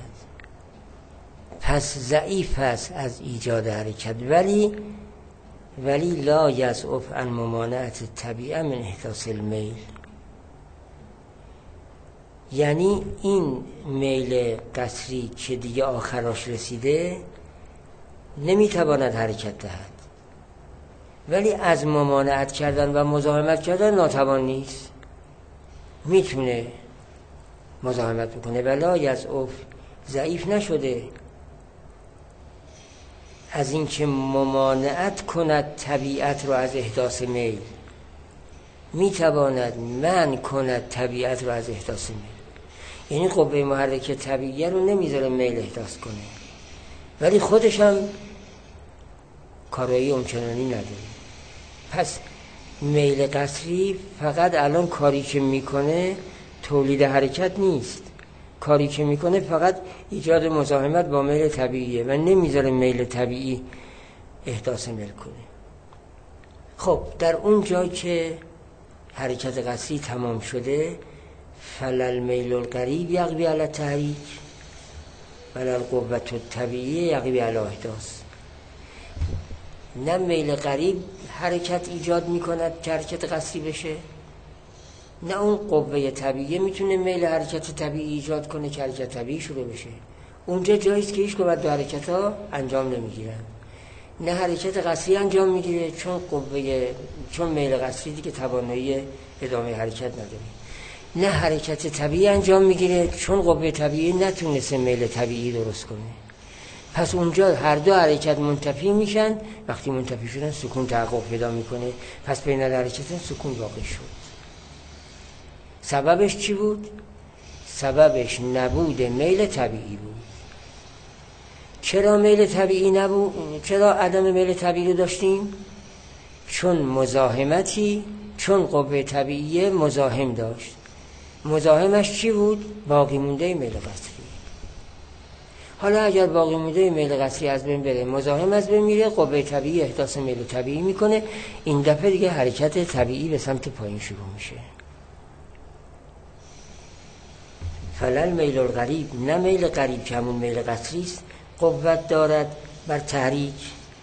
پس ضعیف است از ایجاد حرکت، ولی ولی لا یضعف عن ممانعت طبیعه من احداث المیل. یعنی این میل قصری که دیگه آخراش رسیده نمیتواند حرکت دهد، ولی از ممانعت کردن و مزاحمت کردن ناتوان نیست، میتونه مزاحمت بکنه. ولا یضعف، ضعیف نشده از اینکه ممانعت کند طبیعت رو از احداث میل، میتواند منع کند طبیعت رو از احداث میل. یعنی قوه محرک طبیعیه رو نمیذاره میل احداث کنه، ولی خودش هم کارایی اونچنانی نداره. پس میل قصری فقط الان کاری که میکنه تولید حرکت نیست، کاری که میکنه فقط ایجاد مزاحمت با میل طبیعیه و نمیذاره میل طبیعی احداث میل کنه. خب در اون جای که حرکت قصری تمام شده، فلل میل القریب یقوی علی تحریک ولل قوت الطبیعیه یقوی علی احداث. نه میل قریب حرکت ایجاد میکند که حرکت قصری بشه، نه اون قوه طبیعیه میتونه میل حرکت طبیعی ایجاد کنه که حرکت طبیعی شروع بشه. اونجا جاییست که هیچ کدوم از دو حرکت ها انجام نمیگیرن. نه حرکت قصری انجام میگیره چون قوه چون میل قصری دیگه توانایی ادامه حرکت نداره، نه حرکت طبیعی انجام میگیره چون قوه طبیعی نتونسته میل طبیعی درست کنه. پس اونجا هر دو حرکت منتفی میشن. وقتی منتفی شدن سکون تحقق پیدا میکنه. پس بین حرکتن سکون واقع شد. سببش چی بود؟ سببش نبود میل طبیعی بود. چرا میل طبیعی نبود؟ چرا عدم میل طبیعی رو داشتیم؟ چون مزاحمتی، چون قوه طبیعی مزاحم داشت. مزاحمش چی بود؟ باقی مونده میل قصری. حالا اگر باقی مونده میل قصری از بین بره، مزاحم از بین میره، قوه طبیعی احداث میل طبیعی میکنه، این دفعه دیگه حرکت طبیعی به سمت پایین شروع میشه. فلل میل القریب، نه میل قریب که همون میل قصری است، قوت دارد بر تحریک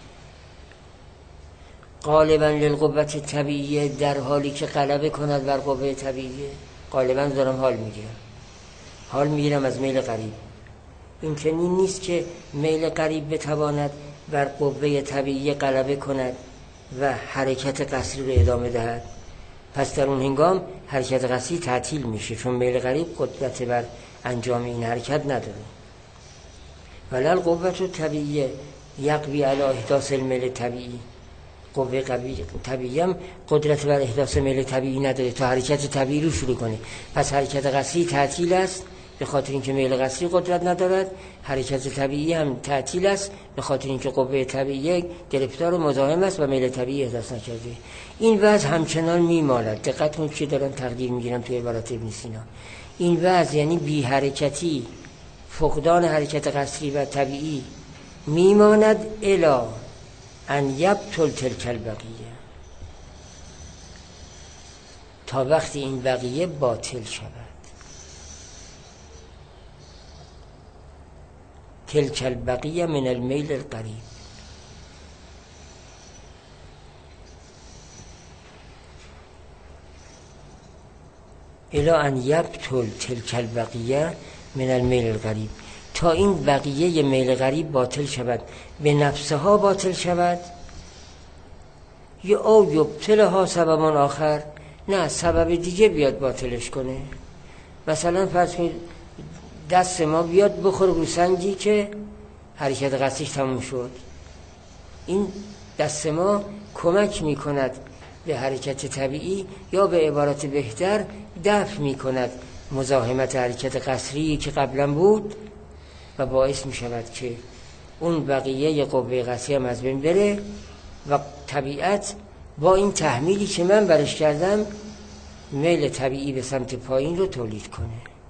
غالبا للقوت طبیعیه، در حالی که غلبه کند بر قوه طبیعیه. غالبا دارم حال میگیرم حال میگیرم از میل قریب. این چنین نیست که میل قریب بتواند بر قوه طبیعی غلبه کند و حرکت قصری رو ادامه دهد. پس در اون هنگام حرکت قصری تعطیل میشه، چون میل قریب قدرت بر انجام این حرکت نداره. ولل قوت طبیعیه یقوی علی احداث المیل طبیعی، قوه طبیعی هم قدرت بر احداث میل طبیعی نداره تا حرکت طبیعی رو شروع کنه. پس حرکت قصری تعطیل است به خاطر اینکه میل قصری قدرت ندارد. حرکت طبیعی هم تعطیل است به خاطر اینکه قوه طبیعی گرفتار و مزاحم است و میل طبیعی احداث نکرده. این وضع همچنان میماند. دقت کنید چی دارم تقدیر میگیرم توی عبارت ابن سینا. این وضع یعنی بی حرکتی، فقدان حرکت قصری و طبیعی میماند الی ان یبطل تلک البقیه، تا وقتی این بقیه باطل شود. تلک البقیه من المیل القریب. الی ان یبطل تلک البقیه من المیل القریب، تا این بقیه میل قریب باطل شود، به نفسها باطل شود، یا او یبطلها سببان آخر، نه سبب دیگه بیاد باطلش کنه. مثلا فرض کنید دست ما بیاد بخوره رو سنگی که حرکت قصریش تموم شد. این دست ما کمک میکند به حرکت طبیعی، یا به عبارت بهتر دفع میکند مزاحمت حرکت قصری که قبلا بود و باعث میشود که اون بقیه قوه قصری هم از بین بره و طبیعت با این تحمیلی که من برش کردم میل طبیعی به سمت پایین رو تولید کنه.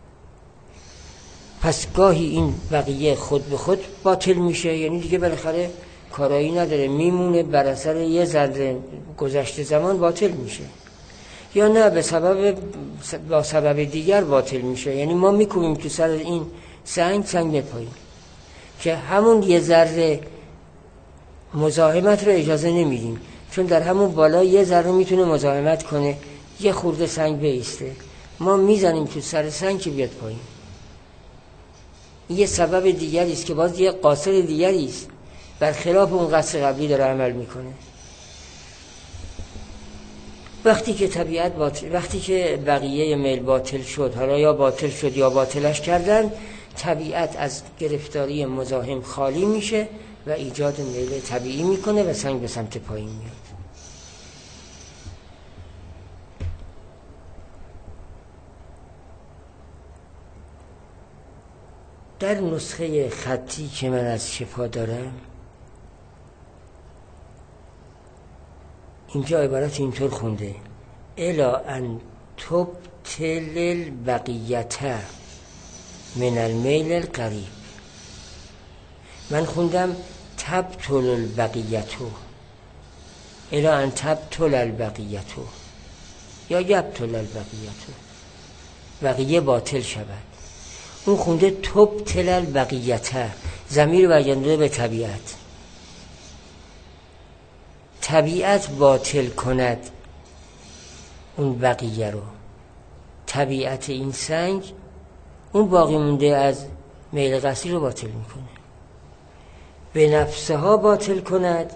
پس گاهی این بقیه خود به خود باطل میشه، یعنی دیگه بالاخره کارایی نداره، میمونه بر اثر یه ذره گذشت زمان باطل میشه، یا نه به سبب با سبب دیگر باطل میشه. یعنی ما میکوبیم تو سر این سنگ، سنگ بپاییم که همون یه ذره مزاحمت رو اجازه نمیدیم، چون در همون بالا یه ذره میتونه مزاحمت کنه، یه خورده سنگ بیسته، ما میزنیم تو سر سنگ که بیاد پایین. یه سبب دیگری است که باز یه قاصد دیگری است، برخلاف اون قصد قبلی داره عمل میکنه. وقتی که طبیعت باطل، وقتی که بقیه میل باطل شد، حالا یا باطل شد یا باطلش کردن، طبیعت از گرفتاری مزاحم خالی میشه و ایجاد میل طبیعی میکنه و سنگ به سمت پایین میاد. در نسخه خطی که من از شفا دارم اینجا عبارت اینطور خونده: الا ان تبتل البقیت من المیل القریب. من خوندم تبتل البقیتو، الا ان تبتل البقیتو یا یبتل البقیتو، بقیه باطل شود. اون خونده تبتل البقیت، ضمیر برگردونده به طبیعت. طبیعت باطل کند اون بقیه رو، طبیعت این سنگ اون باقی مونده از میل قصدی رو باطل میکنه. به نفسها باطل کند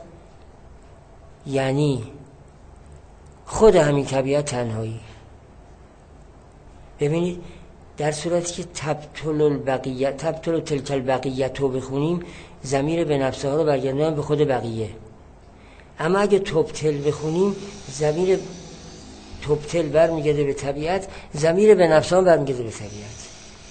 یعنی خود همین طبیعت تنهایی. ببینید در صورتی که تبتل البقیت، تبتل تلک البقیت رو بخونیم، ضمیر به نفسها رو برگردونیم به خود بقیه. اما اگه تبتل بخونیم، ضمیر تبتل برمیگرده به طبیعت، ضمیر به نفسها برمیگرده به طبیعت.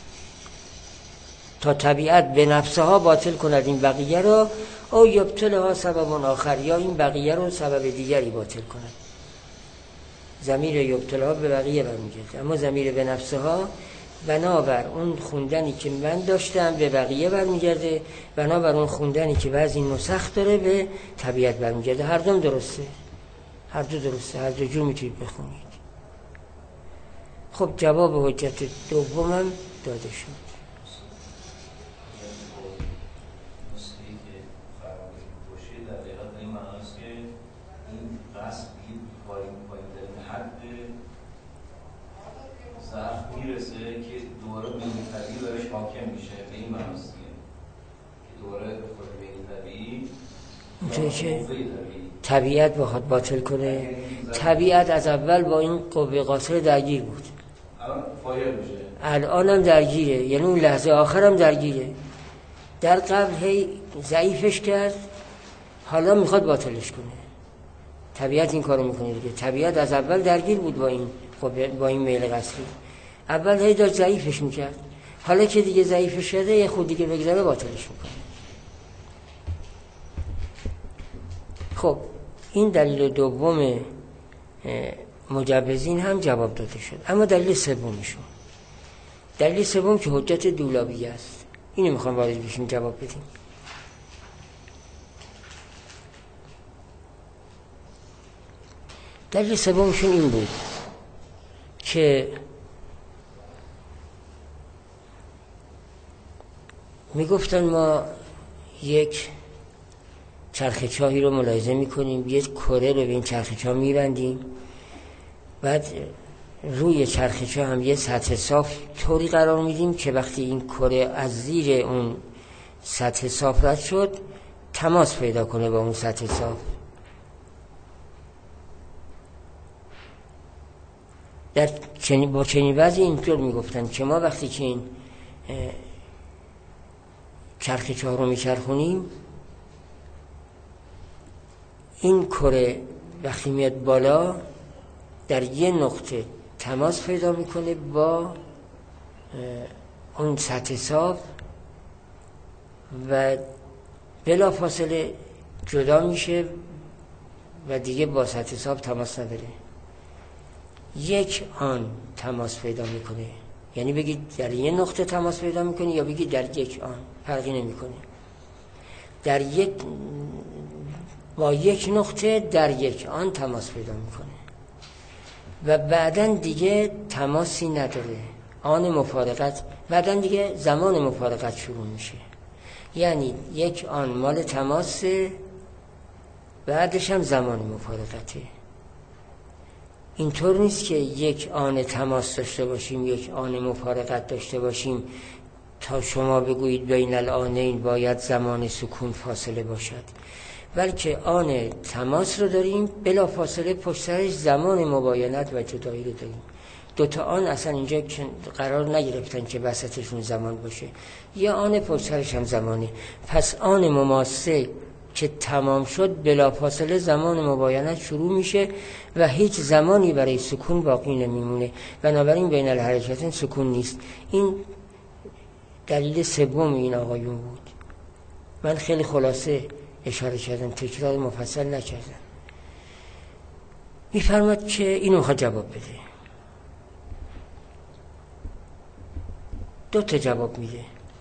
تا طبیعت به نفسها باطل کند این بقیه رو، او یبتلها سبب آخر، یا این بقیه رو سبب دیگری باطل کند. ضمیر یبتلها به بقیه برمیگرده، اما ضمیر به نفسها بنابر اون خوندنی که من داشتم به بقیه برمیگرده، بنابر اون خوندنی که بعضی نسخ داره به طبیعت برمیگرده. هر دوم درسته، هر دو درسته، هر دو جور میتونید بخونید. خب جواب حجت دومم داده شد. میرسه که دوباره میل طبیعی برش حاکم میشه، به این معناست که دوباره به خود میل طبیعی اینطوری که طبیعت بخواد باطل کنه. طبیعت از اول با این قوه قاصر درگیر بود، الان فایر میشه، الان هم درگیره، یعنی اون لحظه آخر هم درگیره. در قبل هی ضعیفش کرد، حالا میخواد باطلش کنه. طبیعت این کارو میکنه دیگه. طبیعت از اول درگیر بود با این قوه، با این میل قصری. اول هی داشت ضعیفش میکرد، حالا که دیگه ضعیفش شده یه خود دیگه بگذاره باطلش میکنه. خب این دلیل دوم مجوزین هم جواب داده شد. اما دلیل سومشون، دلیل سوم که حجت دولابی است، اینو میخوام وارد بشیم جواب بدیم. دلیل سومشون این بود که میگفتن ما یک چرخ چاهی رو ملاحظه میکنیم، یک کره رو به این چرخ چاه میبندیم، بعد روی چرخ چاه هم یه سطح صاف طوری قرار میدیم که وقتی این کره از زیر اون سطح صاف رد شد تماس پیدا کنه با اون سطح صاف. در چنین با چنین وضعی اینطور میگفتن که ما وقتی که این چرخ چاه رو میچرخونیم، این کره وقتی میاد بالا در یه نقطه تماس پیدا میکنه با اون سطح صاف و بلا فاصله جدا میشه و دیگه با سطح صاف تماس نداره. یک آن تماس پیدا میکنه، یعنی بگید در یه نقطه تماس پیدا میکنه یا بگید در یک آن، فرقی نمیکنه. در یک با یک نقطه در یک آن تماس پیدا میکنه و بعدن دیگه تماسی نداره. آن مفارقت بعدن دیگه زمان مفارقت شروع میشه، یعنی یک آن مال تماسه، بعدش هم زمان مفارقته. اینطور نیست که یک آن تماس داشته باشیم یک آن مفارقت داشته باشیم تا شما بگویید بین الآنین باید زمان سکون فاصله باشد، بلکه آن تماس رو داریم بلا فاصله پشت سرش زمان مباینت و جدایی رو داریم. دوتا آن اصلا اینجا قرار نگرفتن که وسطشون زمان باشه، یا آن پشت سرش هم زمانه. پس آن مماسه که تمام شد بلا فاصله زمان مباینت شروع میشه و هیچ زمانی برای سکون باقی نمیمونه، بنابراین بین الحرکتین سکون نیست. این دلیل سوم این آقایون بود. من خیلی خلاصه اشاره کردم، تکرار مفصل نکردم. میفرماد که اینو میخواد جواب بده. دو تا جواب میده.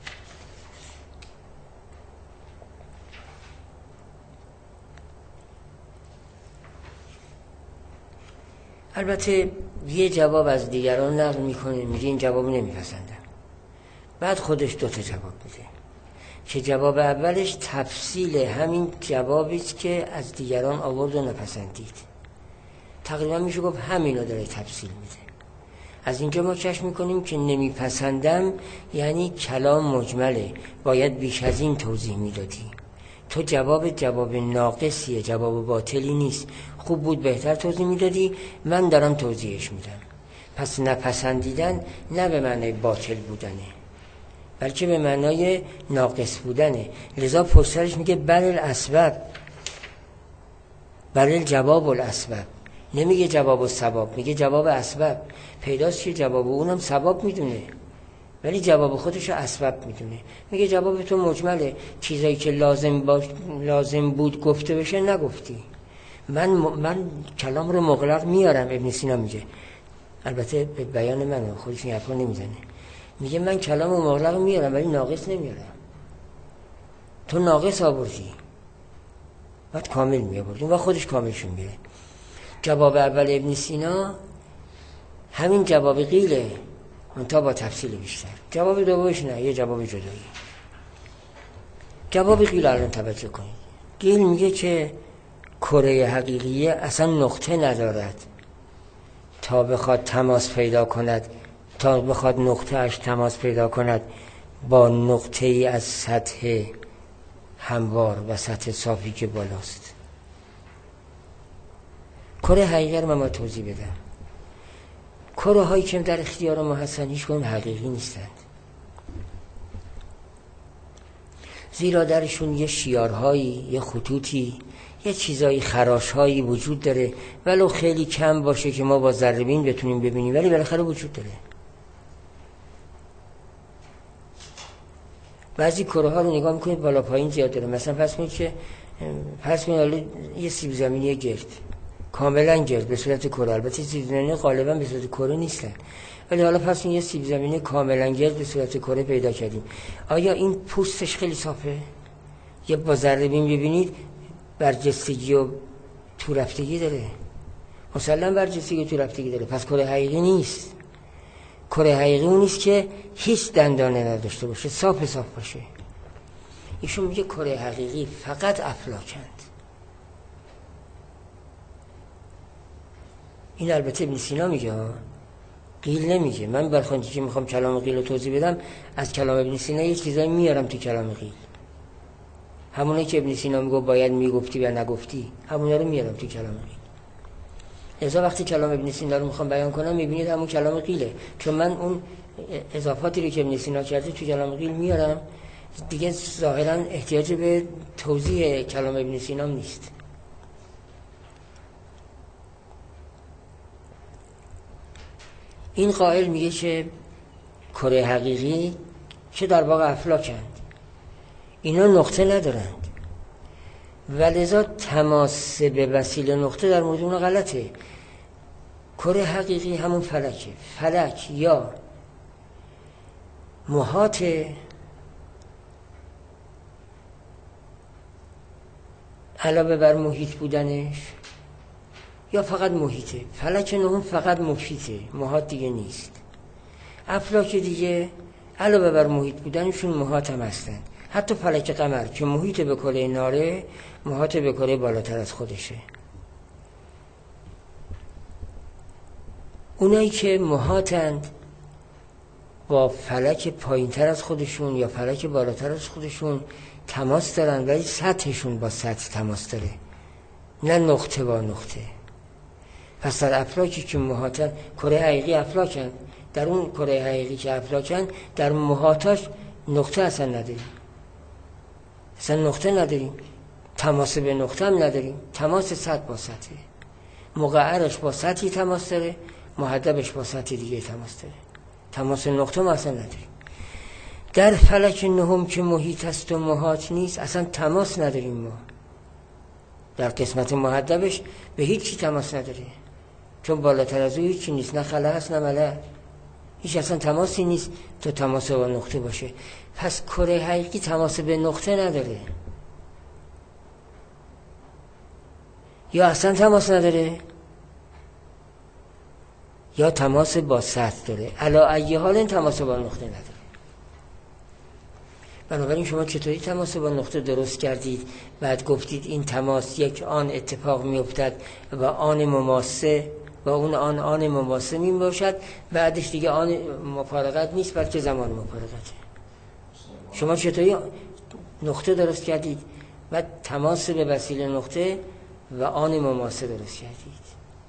البته یه جواب از دیگران نقل میکنه، میگه این جواب نمیپسندم. بعد خودش دو تا جواب میده که جواب اولش تفصیل همین جوابی است که از دیگران آورد و نپسندید. تقریبا میشه گفت همینو داره تفصیل میده. از اینجا ما کشف میکنیم که نمیپسندم یعنی کلام مجمله، باید بیش از این توضیح میدادی. تو جواب جواب ناقصیه، جواب باطلی نیست. خوب بود بهتر توضیح میدادی، من دارم توضیحش میدم. پس نپسندیدن نه به معنی باطل بودنه، بلکه به معنای ناقص بودنه. لذا پشترش میگه بل الاسباب، بل الجواب الاسباب. نمیگه جواب السبب، میگه جواب اسباب. پیداست که جواب اونم سبب میدونه ولی جواب خودش رو اسباب میدونه. میگه جواب تو مجمله، چیزایی که لازم باش لازم بود گفته بشه نگفتی. من من کلام رو مغلق میارم. ابن سینا میگه، البته به بیان منه، خودش این حرفا نمیزنه، میگه من کلام رو مغلق میارم ولی ناقص نمیارم. تو ناقص آوردی، بعد کامل میآوردی و خودش کاملشون میره. جواب اول ابن سینا همین جواب قیله، منتها با تفصیل بیشتر. جواب دومش نه، یه جواب جدایی. جواب قیل الان توجه کنید. قیل میگه که کره حقیقیه اصلا نقطه ندارد تا بخواد تماس پیدا کند، تا بخواد نقطه اش تماس پیدا کند با نقطه ای از سطح هموار و سطح صافی که بالاست. کره حقیقی رو من توضیح بدم. کره هایی که در اختیار ما هستن هیچ کدوم حقیقی نیستند، زیرا درشون یه شیارهایی، یه خطوطی، یه چیزایی، خراشهایی وجود داره، ولو خیلی کم باشه که ما با ذره بین بتونیم ببینیم، ولی بالاخره وجود داره. بعضی کره ها رو نگاه میکنید بالا پایین زیاد داره. مثلا فرض کنید که فرض کنید یه سیب زمینی گرد، کاملا گرد به صورت کره، البته سیب زمینی غالبا به صورت کره نیستن، ولی حالا پس این یه سیب زمینی کاملا گرد به صورت کره پیدا کردیم. آیا این پوستش خیلی صافه؟ یا با ذره بین ببینید برجستگی و تو رفتگی داره؟ مسلم برجستگی و تو رفتگی داره. پس کره حقیقی نیست. کره حقیقی اون نیست که هیچ دندانه نداشته باشه، صاف صاف باشه. ایشون میگه کره حقیقی فقط افلاکند. این البته ابن سینا میگه ها، قیل نمیگه. من برخوندی که میخوام کلام قیل رو توضیح بدم، از کلام ابن سینا یه چیزایی میارم تو کلام قیل. همونه که ابن سینا میگه باید میگفتی و نگفتی، همونه رو میارم تو کلام قیل. لذا وقتی کلام ابن سینا رو میخوام بیان کنم میبینید همون کلام قیله، چون من اون اضافاتی رو که ابن سینا کرده تو کلام قیل میارم دیگه. ظاهرا احتیاج به توضیح کلام ابن سینا نیست. این قائل میگه که کره حقیقی که در واقع افلاکند، اینا نقطه ندارند و لذا تماس به وسیله نقطه در مورد اون غلطه. کره حقیقی همون فلکه. فلک یا محاط علاوه بر محیط بودنش یا فقط محیطه؟ فلک نهم فقط محیطه، محاط دیگه نیست. افلاک دیگه علاوه بر محیط بودنشون محاط هم هستن. حتی فلک قمر که محیط به کره ناره، محاط به کره بالاتر از خودشه. اونایی که محاطند با فلک پایین تر از خودشون یا فلک بالاتر از خودشون تماس دارن، ولی سطحشون با سطح تماس داره، نه نقطه با نقطه. پس در افلاکی که محاطن، کره حقیقی افلاکن، در اون کره حقیقی که افلاکن در محاطاش نقطه اصلا نداریم، اصلا نقطه نداریم، تماس به نقطه هم نداریم، تماس سطح با سطحه. مقعرش با سطحی تماس داره، محدبش با سطح دیگه تماس داره، تماس نقطه ما اصلا نداریم. در فلک نهم که محیط است و محاط نیست اصلا تماس نداریم ما. در قسمت محدبش به هیچ چی تماس نداره، چون بالاتر از او هیچی نیست، نه خلا هست نه ملأ، هیچ اصلا تماسی نیست تا تماس با نقطه باشه. پس کره حقیقی تماس به نقطه نداره، یا اصلا تماس نداره یا تماس با سطح داره. علی ای حال این تماس با نقطه نداره. بنابراین شما چطوری تماس با نقطه درست کردید؟ بعد گفتید این تماس یک آن اتفاق می افتد و آن مماسه و اون آن آن مماسه می باشد، بعدش دیگه آن مفارقت نیست بلکه زمان مفارقته. شما چطوری نقطه درست کردید و تماس به وسیله نقطه و آن مماسه درست کردید؟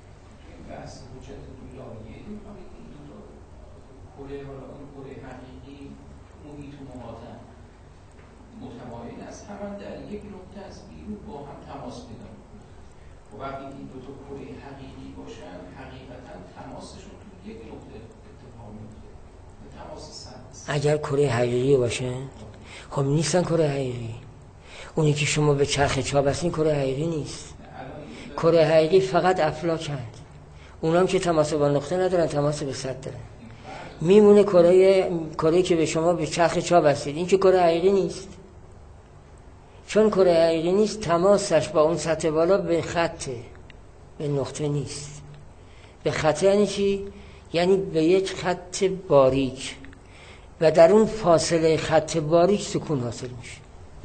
کره حالا اون کره حقیقی محیط و محاطن متمایل است، همان در یک نقطه از بیرون با هم تماس پیدا می‌کنند. و وقتی این دو تا کره حقیقی باشن حقیقتا تماسشون تو یک نقطه اتفاق میفته، تماس سطحی. اگر کره حقیقی باشن خب نیستن کره حقیقی. اونی که شما به چرخ چاب هستین کره حقیقی نیست. کره حقیقی فقط افلاکند. اونام که تماس با نقطه ندارن، تماس به سطح دارن. میمونه کره کره که به شما به چرخ چاب هستید، این که کره حقیقی نیست. چون کره حقیقی نیست تماسش با اون سطح بالا به خطه، به نقطه نیست. به خطه یعنی چی؟ یعنی به یک خط باریک و در اون فاصله خط باریک سکون حاصل میشه.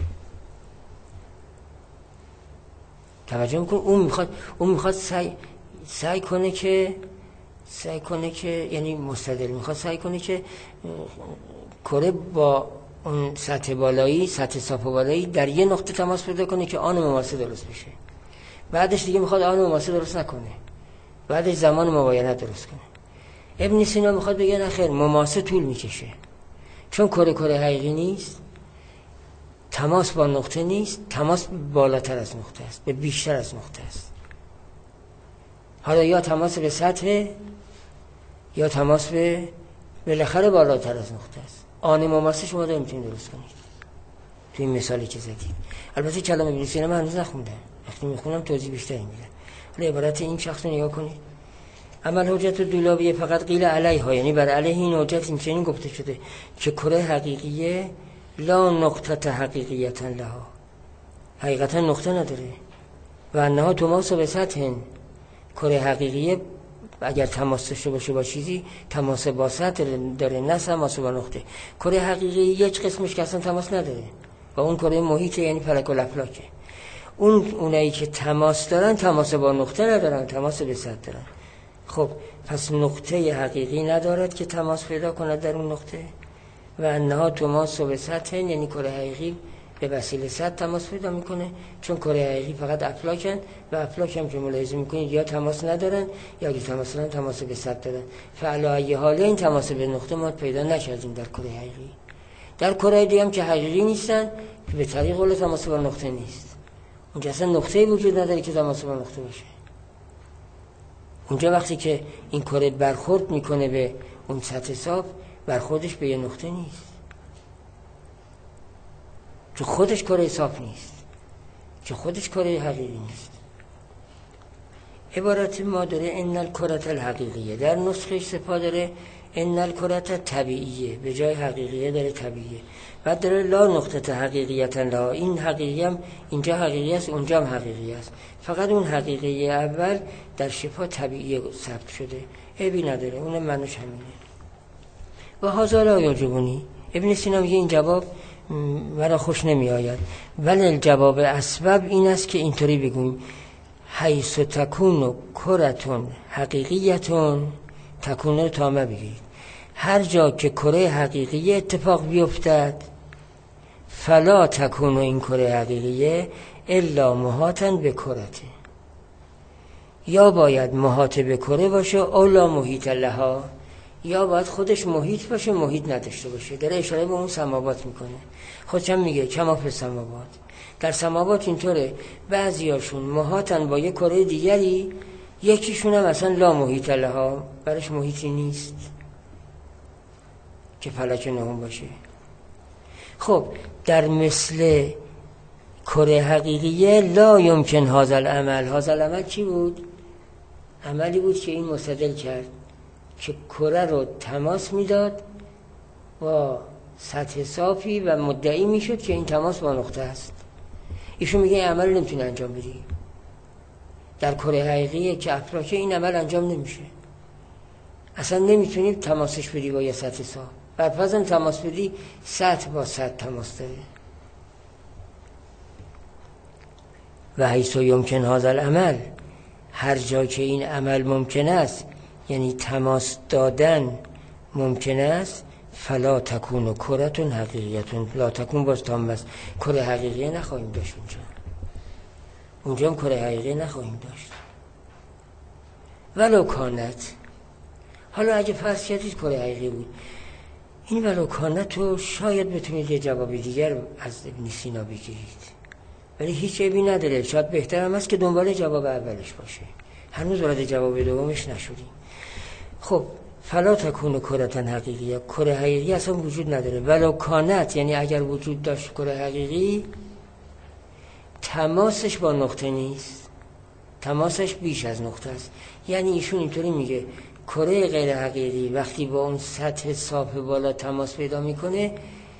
توجه میکن؟ اون میخواد اون میخواد سعی سعی کنه که سعی کنه که یعنی مستدل میخواد سعی کنه که کره با اون سطح بالایی، سطح صاف بالایی در یه نقطه تماس پیدا کنه که آن مماسه درست بشه. بعدش دیگه میخواد آن مماسه درست نکنه، بعدش زمان مباینت درست کنه. ابن سینا میخواد بگه نه خیر، مماسه طول میکشه، چون کره کره حقیقی نیست، تماس با نقطه نیست، تماس بالاتر از نقطه است، به بیشتر از نقطه است. حالا یا تماس به سطح یا تماس به بالاخره بالاتر از نقطه است. آن مماسه شما داریم میتونید درست کنید توی این مثالی که زدید. البته کلام ابن سینا من هنوز نخوندم، وقتی میخونم توضیح بیشتری میدم. حالا عبارت این شخص رو نگاه کنید. عمل حجت دولابیه فقط قیل علیها، یعنی بر علیه این حجت این چنین گفته شده که کره حقیقیه لا نقطه حقیقیتا لها، حقیقتا نقطه نداره و انها تماس به سطح. کره حقیقیه اگر تماس داشته باشه با چیزی تماس با سطح داره، نه تماس با نقطه. کره حقیقی یک قسمش که اصلا تماس نداره و اون کره محیط یعنی فلک و افلاکه. اون اونایی که تماس دارن تماس با نقطه ندارن، تماس به سطح دارن. خب پس نقطه حقیقی ندارد که تماس پیدا کند در اون نقطه و انها تماس به سطح، یعنی کره حقیقی به وسیله سطح تماس پیدا میکنه، چون کره حقیقی فقط افلاکن و افلاک هم که ملاحظه میکنید یا تماس ندارن یا اگه تماس دارن تماس به سطح دارن. فعلا ای حاله این تماس به نقطه ما پیدا نکردیم در کره حقیقی. در کره دیگه هم که حقیقی نیستن که به طریق قول تماس با نقطه نیست، اونجا اصلا نقطه‌ای وجود نداره که تماس با نقطه باشه. اونجا وقتی که این کره برخورد میکنه به اون سطح صاف، برخوردش به یه نقطه نیست، که خودش کره صاف نیست، که خودش کره حقیقی نیست. عبارت ما داره ان الکره الحقیقیه، در نسخه سپاه داره ان الکرة طبیعیه، به جای حقیقیه داره طبیعیه. بعد داره لا نقطه حقیقیتا لا، این حقیقی هم اینجا حقیقی است اونجا هم حقیقی است، فقط اون حقیقی اول در شفا طبیعی ثبت شده، عیبی نداره، اون معنیش همینه. و هذا لا یعجبنی، ابن سینا میگه این جواب مرا خوش نمی آید، ولی الجواب اسباب این است که اینطوری بگوییم حیث تکون کرتون حقیقیتون، تکون رو تامه بگید، هر جا که کره حقیقی اتفاق بیفتد فلا تکون این کره حقیقیه الا محاطاً به کرته، یا باید محاط به کره باشه او لا محیط لها، یا باید خودش محیط باشه محیط نداشته باشه. داره اشاره به اون سماوات میکنه، خودشم میگه کما فی السماوات، در سماوات اینطوره بعضیاشون محاطن با یک کره دیگری، یکیشون هم اصلا لا محیط لها، برش محیطی نیست که فلک نهم باشه. خب در مثل کره حقیقیه لا یمکن هذا العمل، هذا العمل چی بود؟ عملی بود که این مستدل کرد که کره رو تماس میداد با سطح صافی و مدعی میشد که این تماس با نقطه است. ایشون میگه این عمل نمیتونه انجام بدی، در کره حقیقیه که افلاکه این عمل انجام نمیشه، اصلا نمیتونی تماسش بدی با یه سطح صاف، بعد فضل تماس بدی سطح با سطح تماس داره. و حیث یمکن هذا العمل، هر جا که این عمل ممکن است، یعنی تماس دادن ممکن است، فلا تکون کرتون حقیقیتون، لا تکون باز تام است، کره حقیقی نخواهیم داشت اونجا، اونجا هم کره حقیقی نخواهیم داشت. ولو کانت، حالا اگه فرض کردید کره حقیقی بود، این ولو کانت رو شاید بتونید یه جواب دیگر از ابن سینا بگیرید، ولی هیچ عیبی نداره، شاید بهترم است که دنبال جواب اولش باشه، هنوز وارد جواب دومش نشدیم. خب فلا تکون کرتن حقیقیه، کره حقیقی اصلا وجود نداره. ولو کانت یعنی اگر وجود داشت کره حقیقی، تماسش با نقطه نیست، تماسش بیش از نقطه است. یعنی ایشون اینطوری میگه کره غیر حقیقی وقتی با اون سطح صاف بالا تماس پیدا میکنه،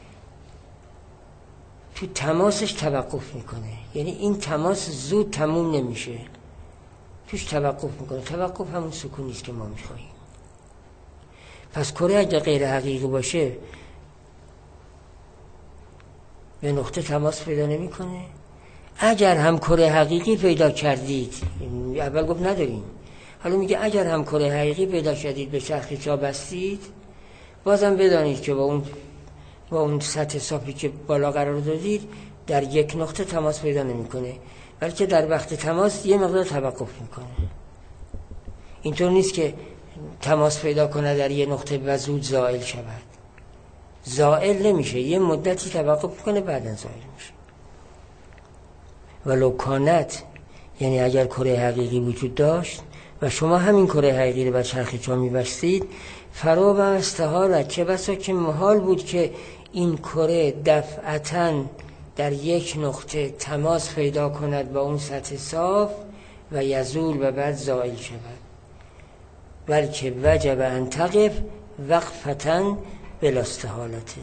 تو تماسش توقف میکنه، یعنی این تماس زود تموم نمیشه، توش توقف میکنه. توقف همون سکونی است که ما میخواهیم. پس کره اگه غیر حقیقی باشه به نقطه تماس پیدا نمیکنه. اگر هم کره حقیقی پیدا کردید، اول گفت نداریم، حالا میگه اگر هم کره حقیقی پیدا کردید به چرخ چا بستید، بازم بدانید که با اون با اون سطح صافی که بالا قرار دادید در یک نقطه تماس پیدا نمیکنه، بلکه در وقت تماس یه مقدار توقف میکنه. اینطور نیست که تماس پیدا کنه در یه نقطه و زود زائل شود، زائل نمیشه، یه مدتی توقف میکنه بعداً زائل میشه. ولو کانت یعنی اگر کره حقیقی وجود داشت و شما همین کره حقیقی رو بر چرخ چا میبستید، فرا و استحالت، چه بسا که محال بود که این کره دفعتاً در یک نقطه تماس پیدا کند با اون سطح صاف و یزول و بعد زائل شود، بلکه وجب ان تقف وقفتاً بلا استحالته،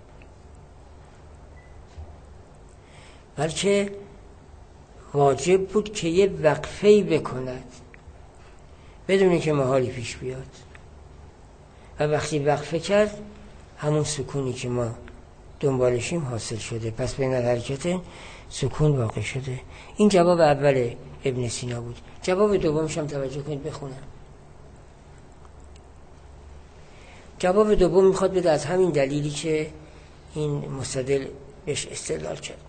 بلکه واجب بود که یه وقفه‌ای بکند بدون که محالی پیش بیاد. و وقتی وقفه کرد همون سکونی که ما دنبالشیم حاصل شده، پس بین حرکت سکون واقع شده. این جواب اول ابن سینا بود. جواب دومش هم توجه کنید بخونم. جواب دوم میخواد بده از همین دلیلی که این مستدل بهش استدلال کرد.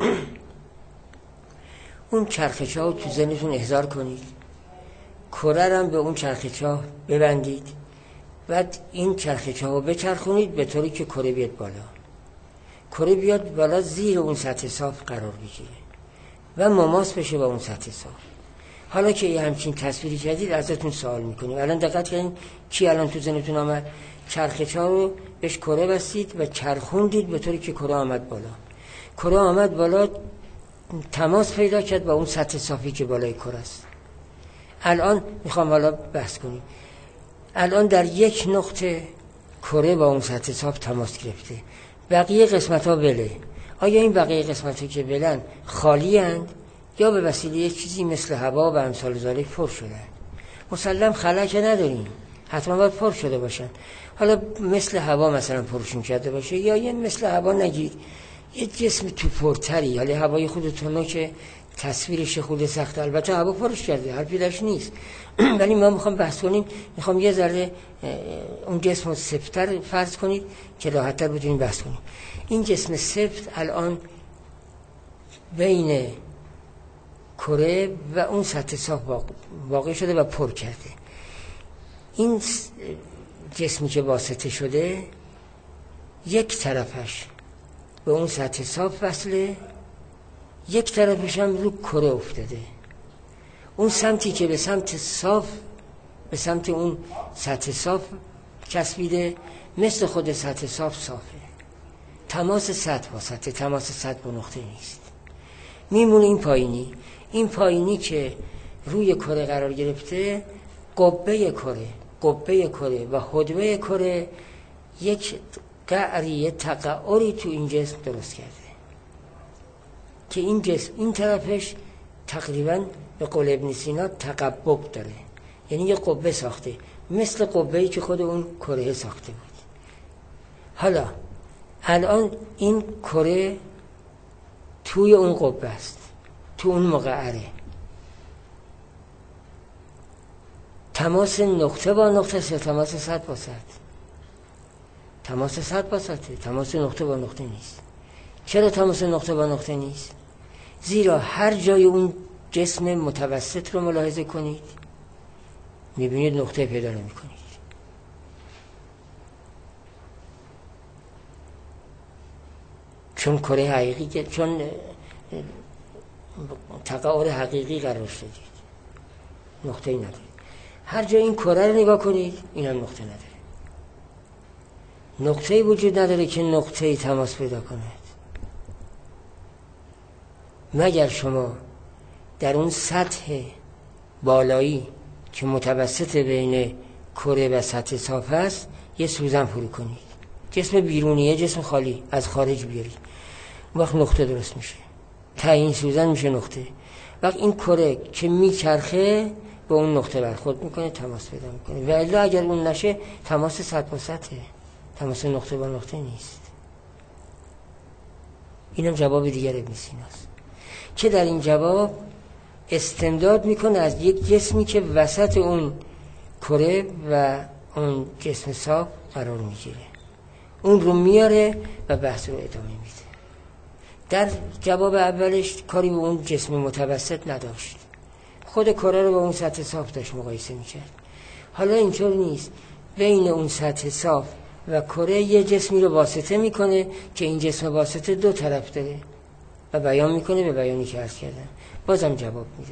اون چرخچاه رو تو ذهنتون احضار کنید، کره هم به اون چرخچاه ببندید، بعد این چرخچاه رو بچرخونید به طوری که کره بیاد بالا، کره بیاد بالا زیر اون سطح صاف قرار بگیره و مماس بشه با اون سطح صاف. حالا که یه همچین تصویری کردید ازتون سوال میکنیم، الان دقت کنید کی الان تو ذهنتون آمد؟ چرخچاه رو بهش کره بستید و چرخوندید به طوری که کره آمد بالا، کره آمد بالا تماس پیدا کرد با اون سطح صافی که بالای کره است. الان میخوام حالا بحث کنیم، الان در یک نقطه کره با اون سطح صاف تماس گرفته، بقیه قسمت ها بله. آیا این بقیه قسمت ها که بلن خالی هند یا به وسیله یک چیزی مثل هوا و امثال ذالک پر شدن؟ مسلم خلا که نداریم، حتما باید پر شده باشن. حالا مثل هوا مثلا پرشون کرده باشه، یا یه مثل هوا نگید یه جسم تو پرتری، حالا هوای خودتونو که تصویرش خود سخته، البته هوا پرش کرده، حرفی درش نیست. ولی ما میخوام بحث کنیم، میخوام یه ذره اون جسم رو سفتر فرض کنید که راحت‌تر بتونیم بحث کنیم. این جسم سفت الان بین کره و اون سطح صاف واقع شده و پر کرده. این جسمی که واسطه شده یک طرفش به اون سطح صاف وصله، یک طرفش هم رو کره افتاده. اون سمتی که به سمت صاف، به سمت اون سطح صاف چسبیده، مثل خود سطح صاف صافه. تماس سطح با سطح، تماس سطح با نقطه نیست. میمونه این پایینی. این پایینی که روی کره قرار گرفته، قبه کره، قبه کره و حدبه کره یک قعری، تقعری تو این جسم درست کرده که این جسم این طرفش تقریبا به قول ابن سینا تقبب داره، یعنی یه قبه ساخته مثل قبه‌ای که خود اون کره ساخته بود. حالا الان این کره توی اون قبه است، تو اون مقعره. تماس نقطه با نقطه است یا تماس سطح با سطح؟ تماس سطح با سطح، تماس نقطه با نقطه نیست. چرا تماس نقطه با نقطه نیست؟ زیرا هر جای اون جسم متوسط رو ملاحظه کنید میبینید نقطه پیدا نمی کنید. چون کره حقیقی، چون تقعر حقیقی قرار شدید، نقطه‌ای نداره. هر جای این کره رو نگاه کنید این هم نقطه نداره. نقطه‌ای وجود نداره که نقطه‌ای تماس پیدا کند، مگر شما در اون سطح بالایی که متوسط بین کره و سطح صاف است یه سوزن فرو کنید، جسم بیرونیه، جسم خالی از خارج بیارید، وقت نقطه درست میشه. تا این سوزن میشه نقطه. وقت این کره که میچرخه به اون نقطه برخورد میکنه، تماس پیدا میکنه. و الا اگر اون نشه تماس سطح با سطحه، تماس نقطه با نقطه نیست. اینم جواب دیگر ابن سیناست که در این جواب استمداد میکنه از یک جسمی که وسط اون کره و اون جسم صاف قرار میگیره، اون رو میاره و بحث رو ادامه میده. در جواب اولش کاری به اون جسم متوسط نداشت، خود کره رو با اون سطح صاف داشت مقایسه میکرد. حالا اینطور نیست، بین اون سطح صاف و کره یه جسمی رو واسطه میکنه که این جسم واسطه دو طرف داره و بیان میکنه به بیانی که عرض کردم، بازم جواب میده.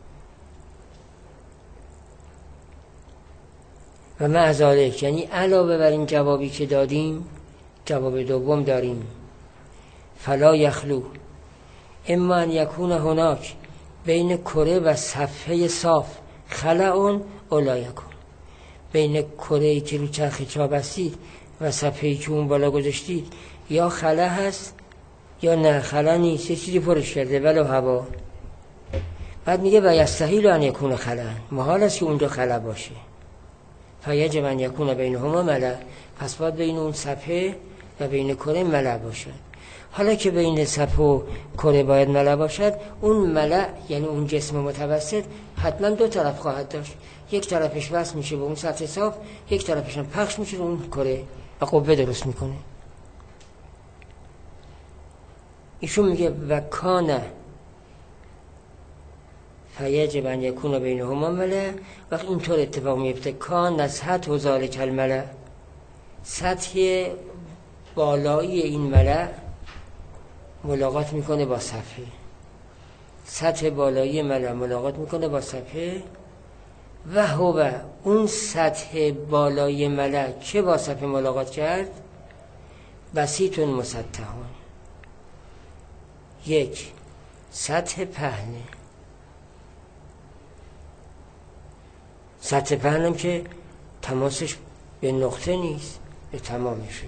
و مع ذالک، یعنی علاوه بر این جوابی که دادیم جواب دوم داریم، فلا یخلو اما ان یکون هناک بین کره و صفحه صاف خلعون او لا یکون. بین کره‌ای که رو چرخ چاب هستید و صفحه‌ای که اون بالا گذاشتید یا خلع هست یا نه خلع نیست، یه چیزی پرش کرده ولو هوا. بعد میگه و یستحیل ان یکون خلع، محال است که اونجا خلع باشه. فیجب ان یکون بینهما ملأ، پس باید بین اون صفحه و بین کره ملأ باشد. حالا که بین صفحه و کره باید ملأ باشد، اون ملأ یعنی اون جسم متوسط حتما دو طرف خواهد داشت، یک طرفش وصل میشه به اون سطح صاف، یک طرفش هم پخش میشه به اون کره و قبه درست میکنه. ایشون میگه و کانه فیجب ان یکون بینهما ملأ، وقت اینطور اتفاق میفته کان از سطح و ذالک الملأ، سطح بالایی این ملأ ملاقات میکنه با صفحه، سطح بالایی ملأ ملاقات میکنه با صفحه و هو اون سطح بالایی ملأ که با صفحه ملاقات کرد بسیطون مسطحون، یک سطح پهنه. سطح پهنم که تماسش به نقطه نیست، به تمام میشه.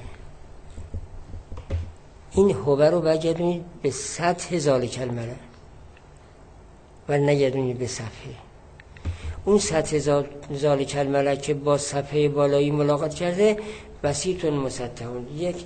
این هوه رو بگردونید به سطح ذالک الملأ و نگردونید به صفحه. اون سطح ذالک الملأ که با صفحه بالایی ملاقات کرده بسیط مسطح، یک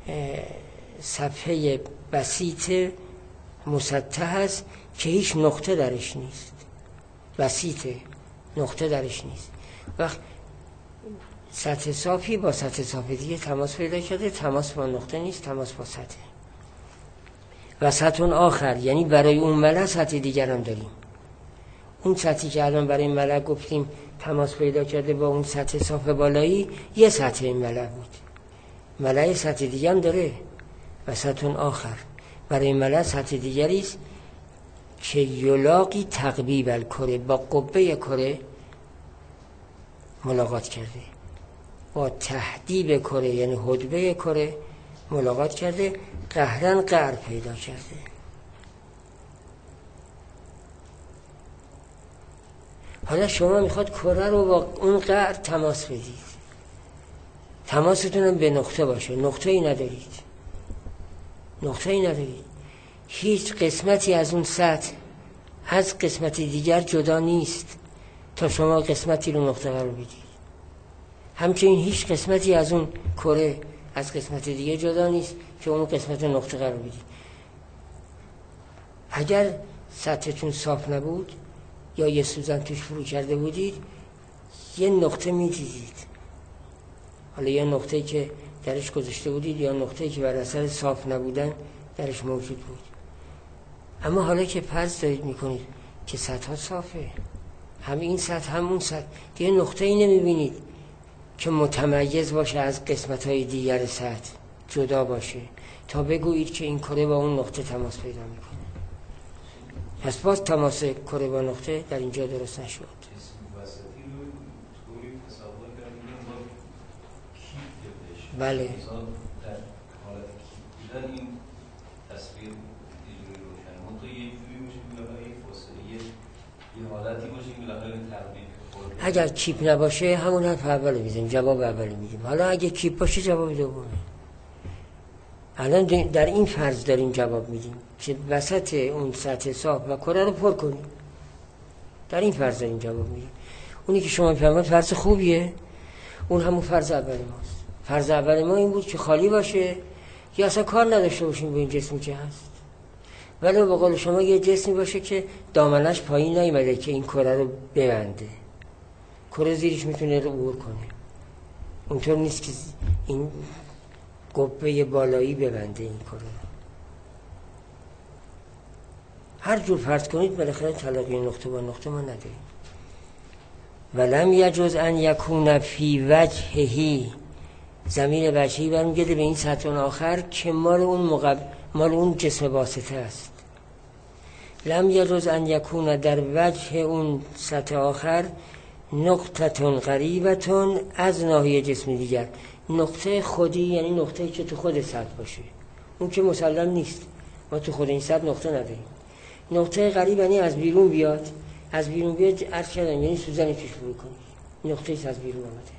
صفحه بسیط مسطح است که هیچ نقطه درش نیست، بسیطه، نقطه درش نیست. وقت سطح صافی با سطح صافی دیگه تماس پیدا کرده، تماس با نقطه نیست، تماس با سطح. و سطح آخر یعنی برای اون ملأ سطح دیگر هم داریم. اون سطحی که الان برای ملأ گفتیم تماس پیدا کرده با اون سطح صاف بالایی، یه سطح این ملأ بود. ملأ سطح دیگر هم داره. و سطح آخر برای ملأ سطح دیگری است که یلاقی تقبیب الکره، با قبه کره ملاقات کرده، با تهدیب کره یعنی حدبه کره ملاقات کرده، قهرن قهر پیدا کرده. حالا شما میخواد کره رو با اون قهر تماس بدید، تماستون هم به نقطه باشه، نقطه ای ندارید، نقطه ای ندارید. هیچ قسمتی از اون سطح از قسمتی دیگر جدا نیست تا شما قسمتی رو نقطه قرار بدید. همچنین هیچ قسمتی از اون کره از قسمت دیگه جدا نیست که اون قسمت نقطه قرار بدید. اگر سطحتون صاف نبود یا یه سوزن توش فرو کرده بودید، یه نقطه میدیدید. حالا یه نقطه‌ای که درش گذاشته بودید یا نقطه‌ای که بر اثر صاف نبودن درش موجود بود. اما حالا که فرض دارید میکنید که سطح صافه، هم این سطح هم اون سطح، دیگه نقطه‌ای نمیبینید که متمیز باشه از قسمت‌های دیگر سطح، جدا باشه تا بگویید که این کره با اون نقطه تماس پیدا میکنه. پس باز تماس کره با نقطه در اینجا درست نشد. بله. در حالت کیپ این تصویر اینجوری روشن. اون تو یه جوری باشه که بالاخره یه فاصله یه حالتی باشه که بالاخره تقریب خورده. اگر کیپ نباشه همون حرف اول میزنیم، جواب اول میدیم. حالا اگه کیپ باشه جواب دومه. الان در این فرض داریم جواب میدیم که وسط اون سطح صاف و کره رو پر کنیم. در این فرض داریم جواب میدیم. اونی که شما میفرمایید فرض خوبیه، اون همون فرض اول ماست. فرض اول ما این بود که خالی باشه یا اصلا کار نداشته باشیم به این جسمی که هست. ولی به قول شما یه جسمی باشه که دامنش پایین نیامده که این کره رو ببنده، کره زیرش میتونه رو عبور کنه. اونطور نیست که این قبه بالایی ببنده این کره. هر جور فرض کنید بالاخره تلاقی نقطه با نقطه ما نداریم. ولم یجوز ان یکون فی وجههی، ضمیر وجهی برمیگرده به این سطح آخر که مال اون مقب... مال اون جسم واسطه است. لم یجوز ان یکون در وجه اون سطح آخر نقطتون قریبتون از ناحیه جسم دیگر. نقطه خودی یعنی نقطه‌ای که تو خود سطح باشه، اون که مسلم نیست، ما تو خود این سطح نقطه نداریم. نقطه قریب یعنی از بیرون بیاد، از بیرون بیاد عرض کردن یعنی سوزنی توش فرو کنی، نقطه‌ای از بیرون آمده.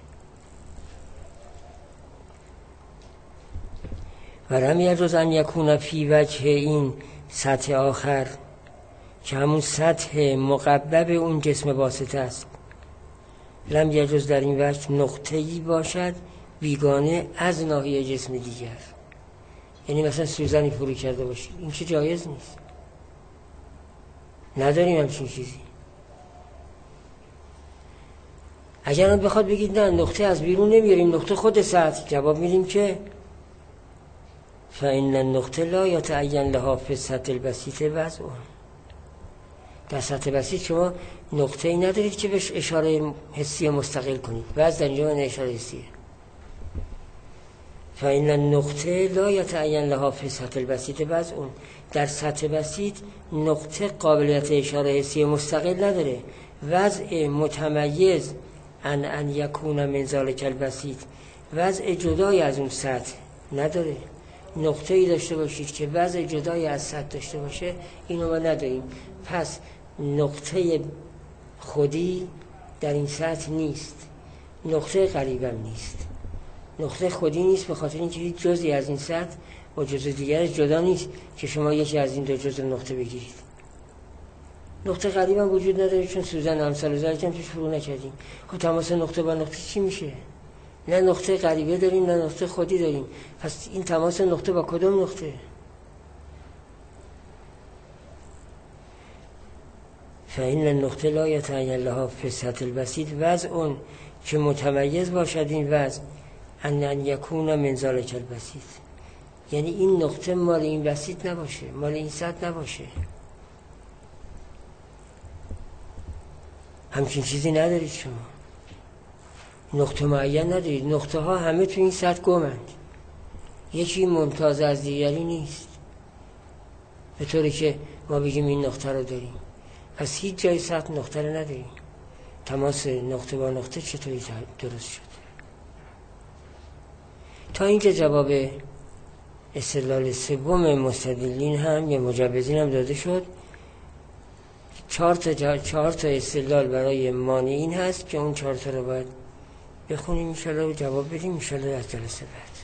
و لم یجوز ان یکون فی وجه این سطح آخر که همون سطح مقبب اون جسم واسطه است. لم یجوز در این وجه نقطه‌ای باشد بیگانه از ناحیه جسم دیگر، یعنی مثلا سوزنی فرو کرده باشید، این که جایز نیست، نداریم همچین چیزی. اگر هم بخواد بگید نه نقطه از بیرون نمیاریم، نقطه خود سطح، جواب میدیم که فإن النقطه لا یتعین لها فی السطح البسیط وضع. در سطح بسیط شما نقطه ای ندارید که بهش اشاره حسی مستقل کنید، وضع در اینجا من اشاره حسیه. فإن النقطه لا یتعین لها فی السطح البسیط وضع. در سطح بسیط نقطه قابلیت اشاره حسی مستقل نداره، وضع متمیز ان ان یکون من ذلک البسیط، وضع جدای از اون سطح نداره. نقطه ای داشته باشید که وضع جدای از سطح داشته باشه، اینو ما نداریم. پس نقطه خودی در این سطح نیست، نقطه قریبم نیست. نقطه خودی نیست، به خاطر اینکه هیچ جزئی از این سطح با جزء دیگرش جدا نیست که شما یکی از این دو جزء نقطه بگیرید. نقطه قریب هم وجود نداره، چون سوزن امثال و ذلک هم توش فرو نکردیم. خب تماس نقطه با نقطه چی میشه؟ نه نقطه قریبه داریم نه نقطه خودی داریم. پس این تماس نقطه با کدوم نقطه؟ فإن النقطه لا يتعین لها فی السطح البسيط وضع که متمیز باشد این وضع ان یکون من ذلک البسيط، یعنی این نقطه مال این بسیط نباشه، مال این سطح نباشه. همچین چیزی ندارید شما، نقطه معین ندارید. نقطه ها همه تو این سطح گمند، یکی ممتاز از دیگری نیست به طوری که ما بگیم این نقطه رو داریم. پس هیچ جای سطح نقطه رو نداریم. تماس نقطه با نقطه چطوری درست شد؟ تا اینکه جواب استدلال سوم مستدلین هم یا مجوزین هم داده شد. چهار تا جا... چهار تا استدلال برای مانعین هست که اون چهار تا رو باید بخونیم ان شاءالله و جواب بدیم ان شاءالله در جلسه بعد.